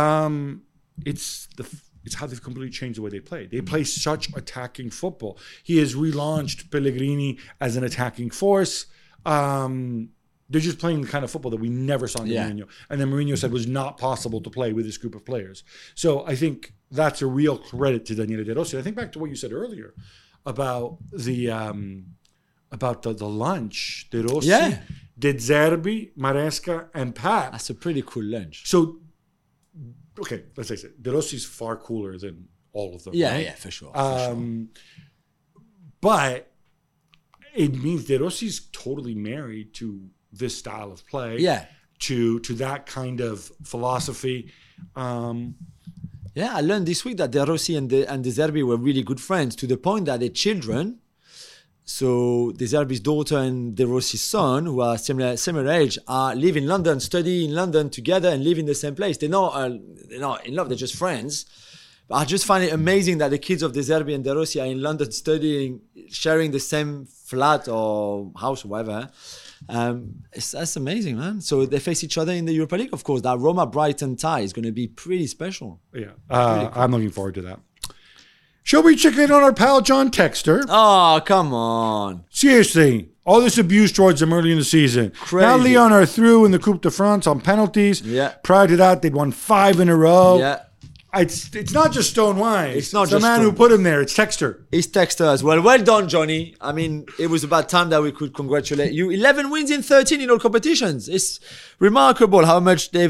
it's how they've completely changed the way they play. They play such attacking football. He has relaunched Pellegrini as an attacking force. They're just playing the kind of football that we never saw in Mourinho. And then Mourinho said was not possible to play with this group of players. So I think that's a real credit to Daniele De Rossi. I think back to what you said earlier about the lunch. De Rossi, De Zerbi, Maresca, and Pat. That's a pretty cool lunch. So, okay, let's face it. De Rossi's far cooler than all of them. Yeah, right? yeah, for sure. But it means De Rossi's totally married to this style of play, to that kind of philosophy. Yeah, I learned this week that De Rossi and De Zerbi were really good friends, to the point that their children, so De Zerbi's daughter and De Rossi's son, who are similar age, live in London, study in London together, and live in the same place. They're not in love; they're just friends. But I just find it amazing that the kids of De Zerbi and De Rossi are in London studying, sharing the same flat or house or whatever. That's amazing, man. So they face each other in the Europa League, of course. That Roma-Brighton tie is going to be pretty special. Yeah, cool. I'm looking forward to that. Shall we check in on our pal John Texter? Oh, come on. Seriously, all this abuse towards them early in the season. Crazy. Now Lyon are through in the Coupe de France on penalties. Yeah. Prior to that, they'd won 5 in a row. Yeah. It's not just Stone Wise. It's not the just man Stone. who put him there. It's Texter. It's Texter as well. Well done, Johnny. I mean, it was about time that we could congratulate you. 11 wins in 13 in all competitions. It's remarkable how much they've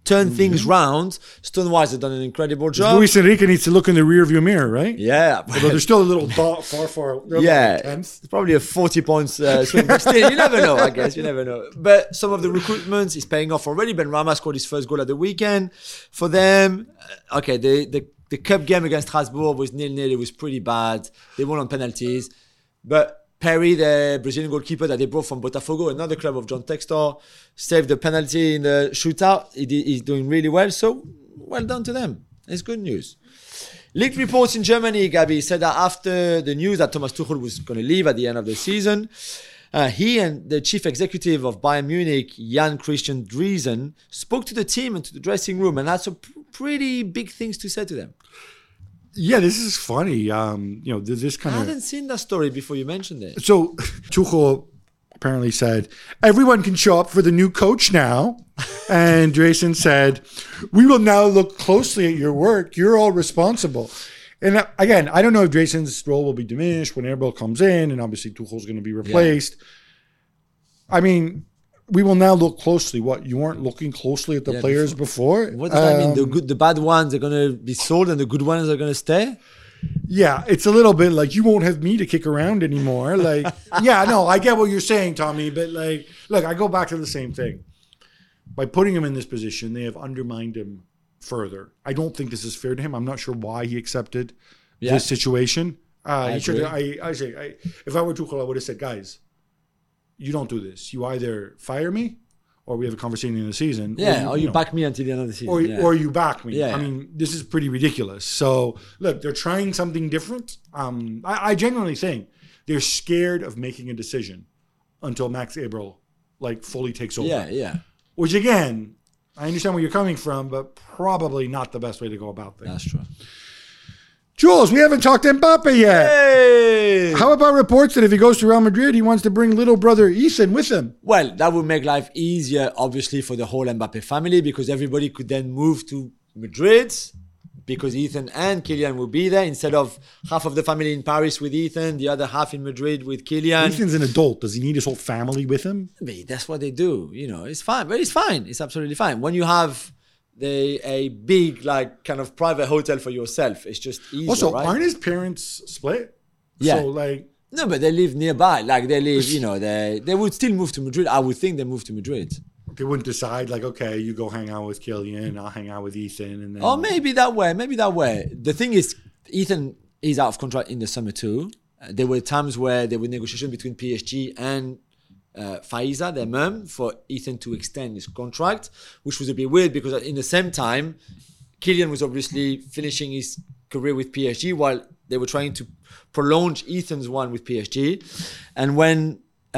turn things round. Stonewise have done an incredible job. Luis Enrique needs to look in the rearview mirror, right? Yeah. Although there's still a little dot far. Yeah, Like 10th. it's probably a 40 points swing. But still, you never know, I guess. You never know. But some of the recruitment is paying off already. Benrahma scored his first goal at the weekend for them. Okay, the cup game against Strasbourg was 0-0. It was pretty bad. They won on penalties. But Perry, the Brazilian goalkeeper that they brought from Botafogo, another club of John Textor, saved the penalty in the shootout. He's doing really well. So, well done to them. It's good news. Leaked reports in Germany, Gabi, said that after the news that Thomas Tuchel was going to leave at the end of the season, he and the chief executive of Bayern Munich, Jan Christian Driesen, spoke to the team and to the dressing room and had some pretty big things to say to them. Yeah, this is funny. This kind I of... hadn't seen that story before you mentioned it. So Tuchel apparently said, everyone can show up for the new coach now. And Driesen said, we will now look closely at your work. You're all responsible. And again, I don't know if Driesen's role will be diminished when Eberl comes in, and obviously Tuchel's going to be replaced. Yeah. I mean, we will now look closely. What, you weren't looking closely at the players before? What does that mean? The bad ones are going to be sold and the good ones are going to stay? Yeah, it's a little bit like you won't have me to kick around anymore. Like, yeah, no, I get what you're saying, Tommy, but like, look, I go back to the same thing. By putting him in this position, they have undermined him further. I don't think this is fair to him. I'm not sure why he accepted this situation. If I were Tuchel, I would have said, guys, you don't do this. You either fire me or we have a conversation in the season. Yeah, or you back me until the end of the season. Or you back me. Yeah. I mean, this is pretty ridiculous. So, look, they're trying something different. I genuinely think they're scared of making a decision until Max Eberl, fully takes over. Yeah. Which, again, I understand where you're coming from, but probably not the best way to go about things. That's true. Jules, we haven't talked Mbappe yet. Hey! How about reports that if he goes to Real Madrid, he wants to bring little brother Ethan with him? Well, that would make life easier, obviously, for the whole Mbappe family because everybody could then move to Madrid because Ethan and Kylian will be there instead of half of the family in Paris with Ethan, the other half in Madrid with Kylian. Ethan's an adult. Does he need his whole family with him? That's what they do. It's fine. But it's fine. It's absolutely fine. When you have a big kind of private hotel for yourself, it's just easier. Also, right? aren't his parents split? Yeah. So no, but they live nearby. They live, they would still move to Madrid. I would think they move to Madrid. They wouldn't decide okay, you go hang out with Kylian, I'll hang out with Ethan, and then. Oh, maybe that way. The thing is, Ethan is out of contract in the summer too. There were times where there were negotiations between PSG and Faiza, their mum, for Ethan to extend his contract, which was a bit weird because in the same time, Kylian was obviously finishing his career with PSG while they were trying to prolong Ethan's one with PSG. And when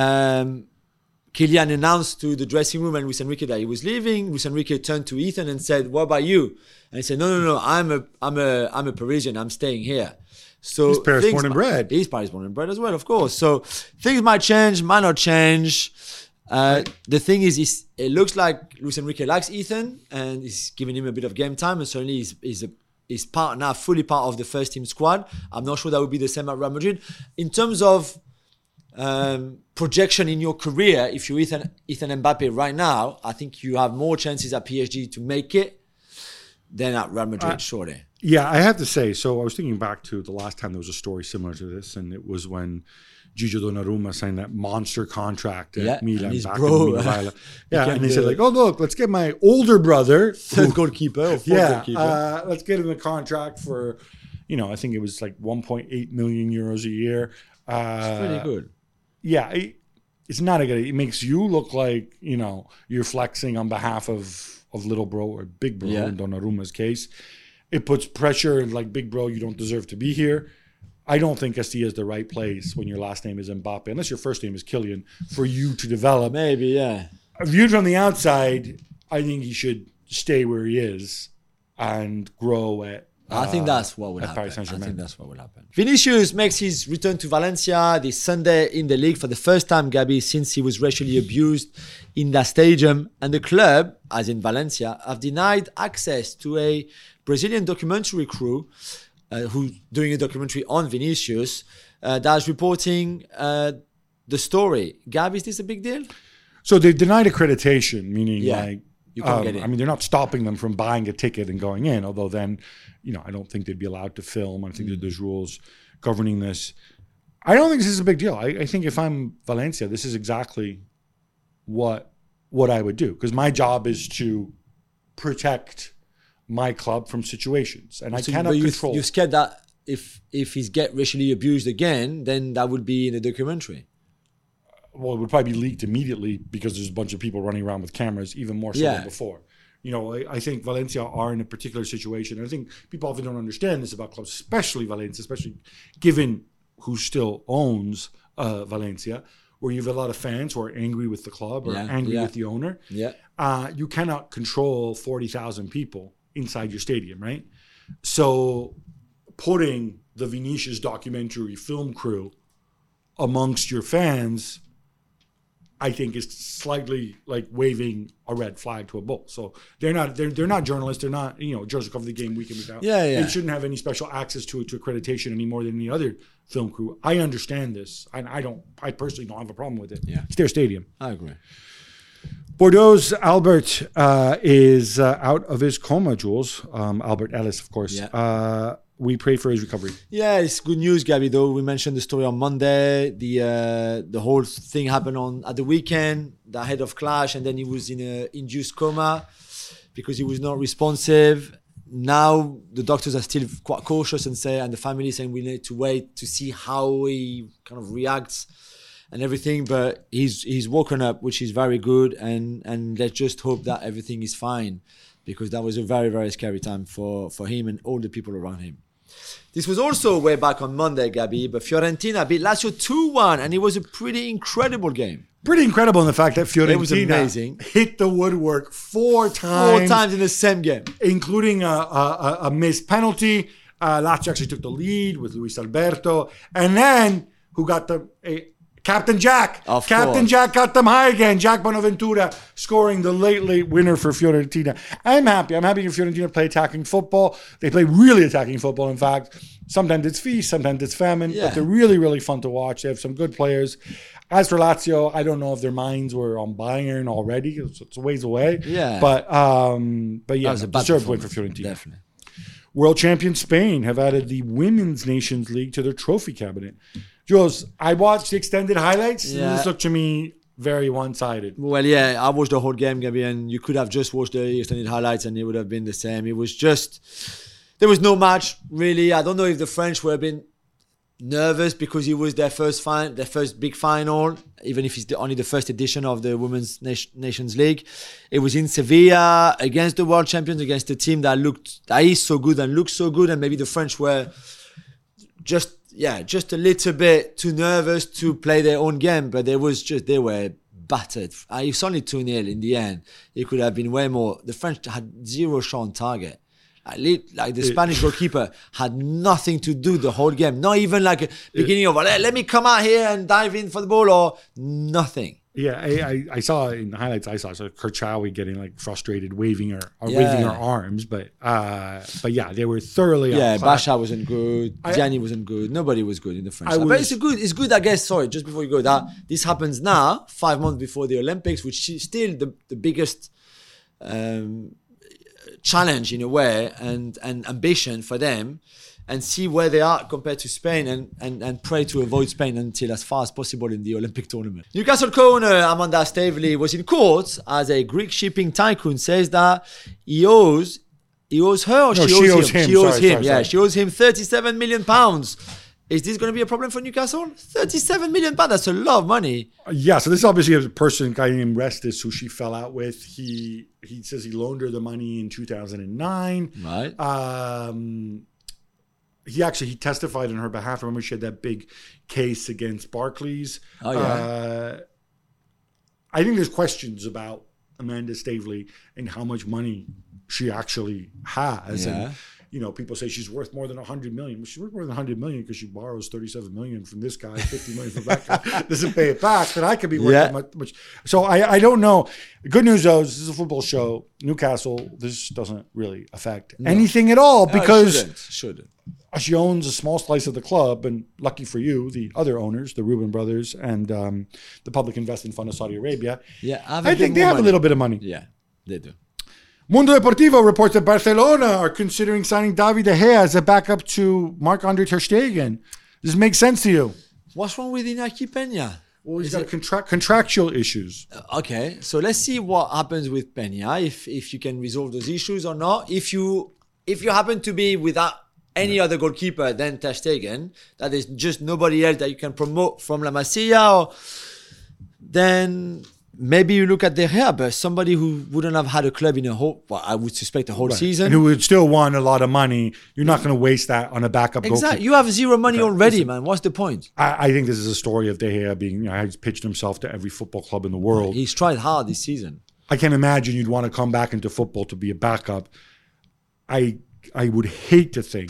Kylian announced to the dressing room and Luis Enrique that he was leaving, Luis Enrique turned to Ethan and said, "What about you?" And he said, "No, I'm a Parisian. I'm staying here." So he's Paris born and bred. He's Paris born and bred as well, of course. So things might change, might not change. The thing is, it looks like Luis Enrique likes Ethan and he's giving him a bit of game time, and certainly he's part now, fully part of the first team squad. I'm not sure that would be the same at Real Madrid. In terms of projection in your career, if you're Ethan Mbappe right now, I think you have more chances at PSG to make it than at Real Madrid, surely. Yeah, I have to say, so I was thinking back to the last time there was a story similar to this, and it was when Gigi Donnarumma signed that monster contract at Milan. And back in Milan. And they said oh look, let's get my older brother, third goalkeeper or fourth goalkeeper. Let's get him a contract for, I think it was 1.8 million euros a year. It's pretty good. Yeah, it's not a good. It makes you look like you're flexing on behalf of little bro or big bro in Donnarumma's case. It puts pressure and big bro, you don't deserve to be here. I don't think Castilla is the right place when your last name is Mbappe, unless your first name is Kylian, for you to develop. Maybe, yeah. Viewed from the outside, I think he should stay where he is and grow at. I think that's what would happen. Paris Saint-Germain. I think that's what will happen. Vinicius makes his return to Valencia this Sunday in the league for the first time, Gabi, since he was racially abused in that stadium. And the club, as in Valencia, have denied access to a Brazilian documentary crew who's doing a documentary on Vinicius that's reporting the story. Gabi, is this a big deal? So they've denied accreditation, meaning You can't get in. I mean, they're not stopping them from buying a ticket and going in, although then, I don't think they'd be allowed to film. I think that there's rules governing this. I don't think this is a big deal. I think if I'm Valencia, this is exactly what I would do, because my job is to protect my club from situations, and I cannot control. You're scared that if he's get racially abused again, then that would be in a documentary. Well, it would probably be leaked immediately because there's a bunch of people running around with cameras, even more so than before. I think Valencia are in a particular situation. I think people often don't understand this about clubs, especially Valencia, especially given who still owns Valencia, where you have a lot of fans who are angry with the club or angry with the owner. Yeah. You cannot control 40,000 people inside your stadium, right? So putting the Vinicius documentary film crew amongst your fans, I think, is slightly like waving a red flag to a bull. So they're not journalists. They're not journalists who cover the game week in, week out. Yeah. They shouldn't have any special access to accreditation any more than any other film crew. I understand this, and I personally don't have a problem with it. Yeah. It's their stadium. I agree. Bordeaux's Albert is out of his coma, Jules. Albert Ellis, of course. Yeah. We pray for his recovery. Yeah, it's good news, Gabby, though. We mentioned the story on Monday. The whole thing happened at the weekend, the head of Clash, and then he was in an induced coma because he was not responsive. Now the doctors are still quite cautious and the family saying we need to wait to see how he kind of reacts and everything. But he's woken up, which is very good, and let's just hope that everything is fine, because that was a very, very scary time for him and all the people around him. This was also way back on Monday, Gabby, but Fiorentina beat Lazio 2-1, and it was a pretty incredible game. Pretty incredible in the fact that Fiorentina hit the woodwork four times in the same game, including a missed penalty. Lazio actually took the lead with Luis Alberto, and then who got Captain Jack. Jack got them high again. Jack Bonaventura scoring the late winner for Fiorentina. I'm happy. I'm happy for Fiorentina play attacking football. They play really attacking football, in fact. Sometimes it's feast, sometimes it's famine, but they're really, really fun to watch. They have some good players. As for Lazio, I don't know if their minds were on Bayern already. It's a ways away. Yeah. But yeah, deserved win for Fiorentina. Definitely. World champion Spain have added the Women's Nations League to their trophy cabinet. Jules, I watched the extended highlights. Yeah. This looked to me very one-sided. Well, yeah, I watched the whole game, Gabby, and you could have just watched the extended highlights and it would have been the same. It was just, there was no match, really. I don't know if the French were a bit nervous because it was their first big final, even if it's only the first edition of the Women's Nations League. It was in Sevilla against the world champions, against a team that is so good and looks so good, and maybe the French were just a little bit too nervous to play their own game, but they were battered. It's only 2-0 in the end. It could have been way more. The French had 0 shot on target. Like the Spanish goalkeeper had nothing to do the whole game. Not even like a beginning of, let me come out here and dive in for the ball, or nothing. Yeah, I saw in the highlights. I saw Kirchawi getting like frustrated, waving her arms, but yeah, they were thoroughly. Yeah, Basha wasn't good. Gianni wasn't good. Nobody was good in the French. But it's good. I guess. Sorry, just before you go, that this happens now, 5 months before the Olympics, which is still the biggest challenge in a way and ambition for them, and see where they are compared to Spain, and pray to avoid Spain until as far as possible in the Olympic tournament. Newcastle co-owner Amanda Staveley was in court as a Greek shipping tycoon says that she owes him. She owes him £37 million. Is this going to be a problem for Newcastle? £37 million, that's a lot of money. Yeah, so this is obviously a guy named Restis who she fell out with. He says he loaned her the money in 2009. Right. He testified on her behalf. Remember, she had that big case against Barclays. Oh, yeah. I think there's questions about Amanda Staveley and how much money she actually has. Yeah. And, people say she's worth more than $100 million. Well, she's worth more than $100 million because she borrows $37 million from this guy, $50 million from that guy. Doesn't pay it back, but I could be worth that much. So I don't know. The good news, though, is this is a football show. Newcastle, this doesn't really affect anything at all because it shouldn't. She owns a small slice of the club, and lucky for you, the other owners, the Rubin brothers and the Public Investment Fund of Saudi Arabia, I think they have a little bit of money. Yeah, they do. Mundo Deportivo reports that Barcelona are considering signing David De Gea as a backup to Marc-Andre Ter Stegen. Does this make sense to you? What's wrong with Iñaki Peña? Well, he's got contractual issues. Okay, so let's see what happens with Peña, if you can resolve those issues or not. If you happen to be without any other goalkeeper than Ter Stegen, that is just nobody else that you can promote from La Masia, then maybe you look at De Gea, but somebody who wouldn't have had a club in I would suspect a whole season. And who would still want a lot of money. You're not going to waste that on a backup goalkeeper. Exactly. You have zero money already, man. What's the point? I think this is a story of De Gea being, he's pitched himself to every football club in the world. He's tried hard this season. I can't imagine you'd want to come back into football to be a backup. I would hate to think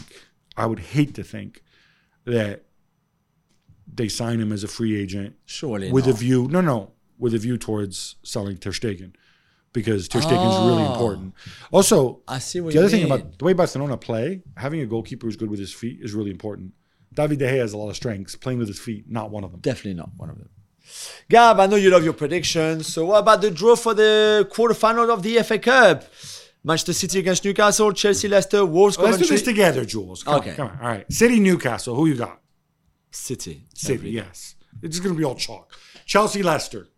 that they sign him as a free agent. Surely with not. With a view towards selling Ter Stegen, because Ter Stegen is really important. Also, I see what the other you thing mean. about the way Barcelona play, having a goalkeeper who's good with his feet is really important. David De Gea has a lot of strengths. Playing with his feet, not one of them. Definitely not one of them. Gab, I know you love your predictions. So what about the draw for the quarterfinal of the FA Cup? Manchester City against Newcastle, Chelsea, Leicester, Wolves, Let's do Coventry. this together, Jules. Come Okay. on, come on. All right. City, Newcastle. Who you got? City. City, yes. It's going to be all chalk. Chelsea, Leicester.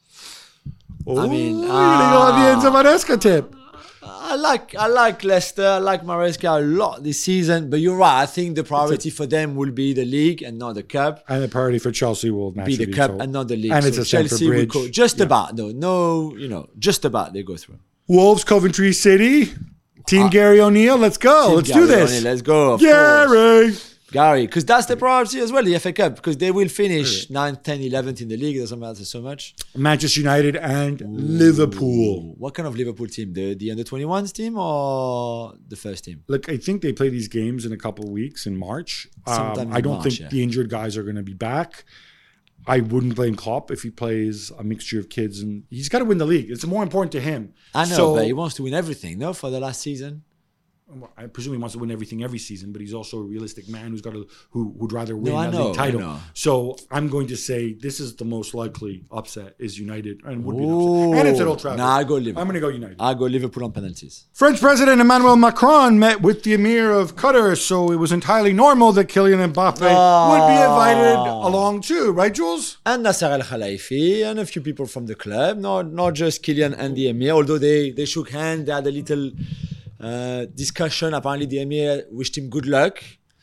Oh, I mean, you're going to go on the Enzo Maresca tip. I like Leicester. I like Maresca a lot this season. But you're right. I think the priority for them will be the league and not the cup. And the priority for Chelsea will Be naturally the cup so- and not the league. And it's So a Stamford Chelsea will Bridge. go just about though. No, just about they go through. Wolves, Coventry City. Team Gary O'Neill. Let's go. Team Let's Gary do this. O'Neill, let's go. Of course. Gary. Gary, because that's the priority as well, the FA Cup, because they will finish 9th, 10th, 11th in the league. It doesn't matter so much. Manchester United and Liverpool. What kind of Liverpool team? The under-21s team or the first team? Look, I think they play these games in a couple of weeks in March. Sometime in I don't March, think yeah. the injured guys are going to be back. I wouldn't blame Klopp if he plays a mixture of kids, and he's got to win the league. It's more important to him. I know, So, but he wants to win everything, no, for the last season. I presume he wants to win everything every season, but he's also a realistic man who'd rather win I a know, league title. I know. So I'm going to say this is the most likely upset is United, and would be an Ooh. upset. And it's at Old Trafford. Nah, I go Liverpool. I'm going to go United. I go Liverpool on penalties. French President Emmanuel Macron met with the Emir of Qatar, so it was entirely normal that Kylian Mbappe would be invited along too, right, Jules? And Nasser Al Khelaifi and a few people from the club, not just Kylian and the Emir, although they shook hands, they had a little discussion. Apparently the Emir wished him good luck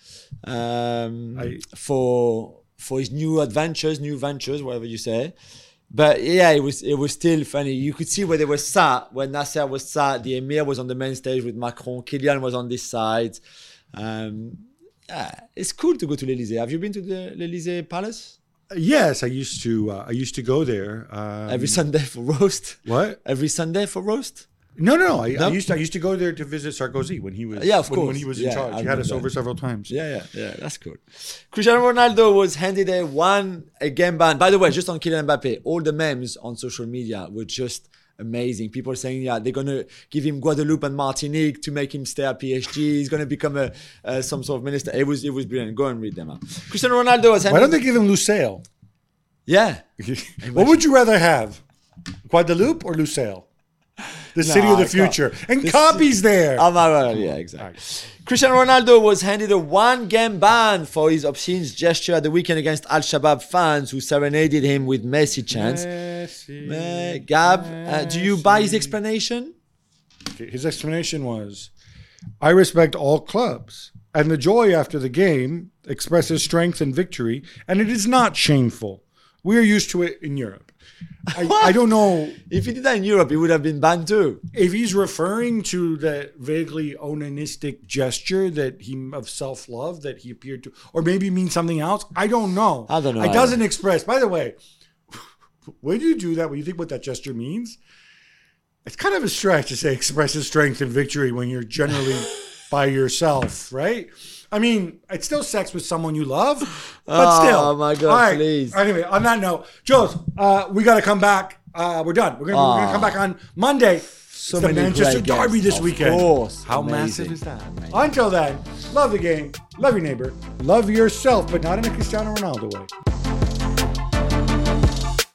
for his new ventures, whatever you say. But yeah, it was still funny. You could see where they were sat, when Nasser was sat, the Emir was on the main stage with Macron, Kylian was on this side. It's cool to go to l'Elysée. Have you been to the l'Elysée Palace? Yes, I used to go there Every Sunday for roast? What? Every Sunday for roast? No. I used to go there to visit Sarkozy when he was when he was in charge. He had us over several times. Yeah, that's cool. Cristiano Ronaldo was handed a game ban. By the way, just on Kylian Mbappe, all the memes on social media were just amazing. People saying, they're going to give him Guadeloupe and Martinique to make him stay at PSG. He's going to become some sort of minister. It was brilliant. Go and read them out. Cristiano Ronaldo was handed... Why don't they give him Lusail? Yeah. What would you rather have? Guadeloupe or Lusail? The city of the future. And Copy's there. Yeah, exactly. Cristiano Ronaldo was handed a 1-game ban for his obscene gesture at the weekend against Al-Shabaab fans who serenaded him with Messi chants. Gab, do you buy his explanation? His explanation was, I respect all clubs, and the joy after the game expresses strength and victory, and it is not shameful. We are used to it in Europe. I don't know. If he did that in Europe, he would have been banned too. If he's referring to that vaguely onanistic gesture of self-love that he appeared to, or maybe means something else, I don't know. I don't know. It doesn't express. By the way, when you do that, when you think what that gesture means, it's kind of a stretch to say expresses strength and victory when you're generally by yourself, right? I mean, it's still sex with someone you love, but still. Oh my God, all right. please. Anyway, on that note, Jules, we got to come back. We're done. We're gonna come back on Monday. It's the many Manchester great games. Derby this Of weekend. course. How Amazing. massive is that? Until then, love the game, love your neighbor, love yourself, but not in a Cristiano Ronaldo way.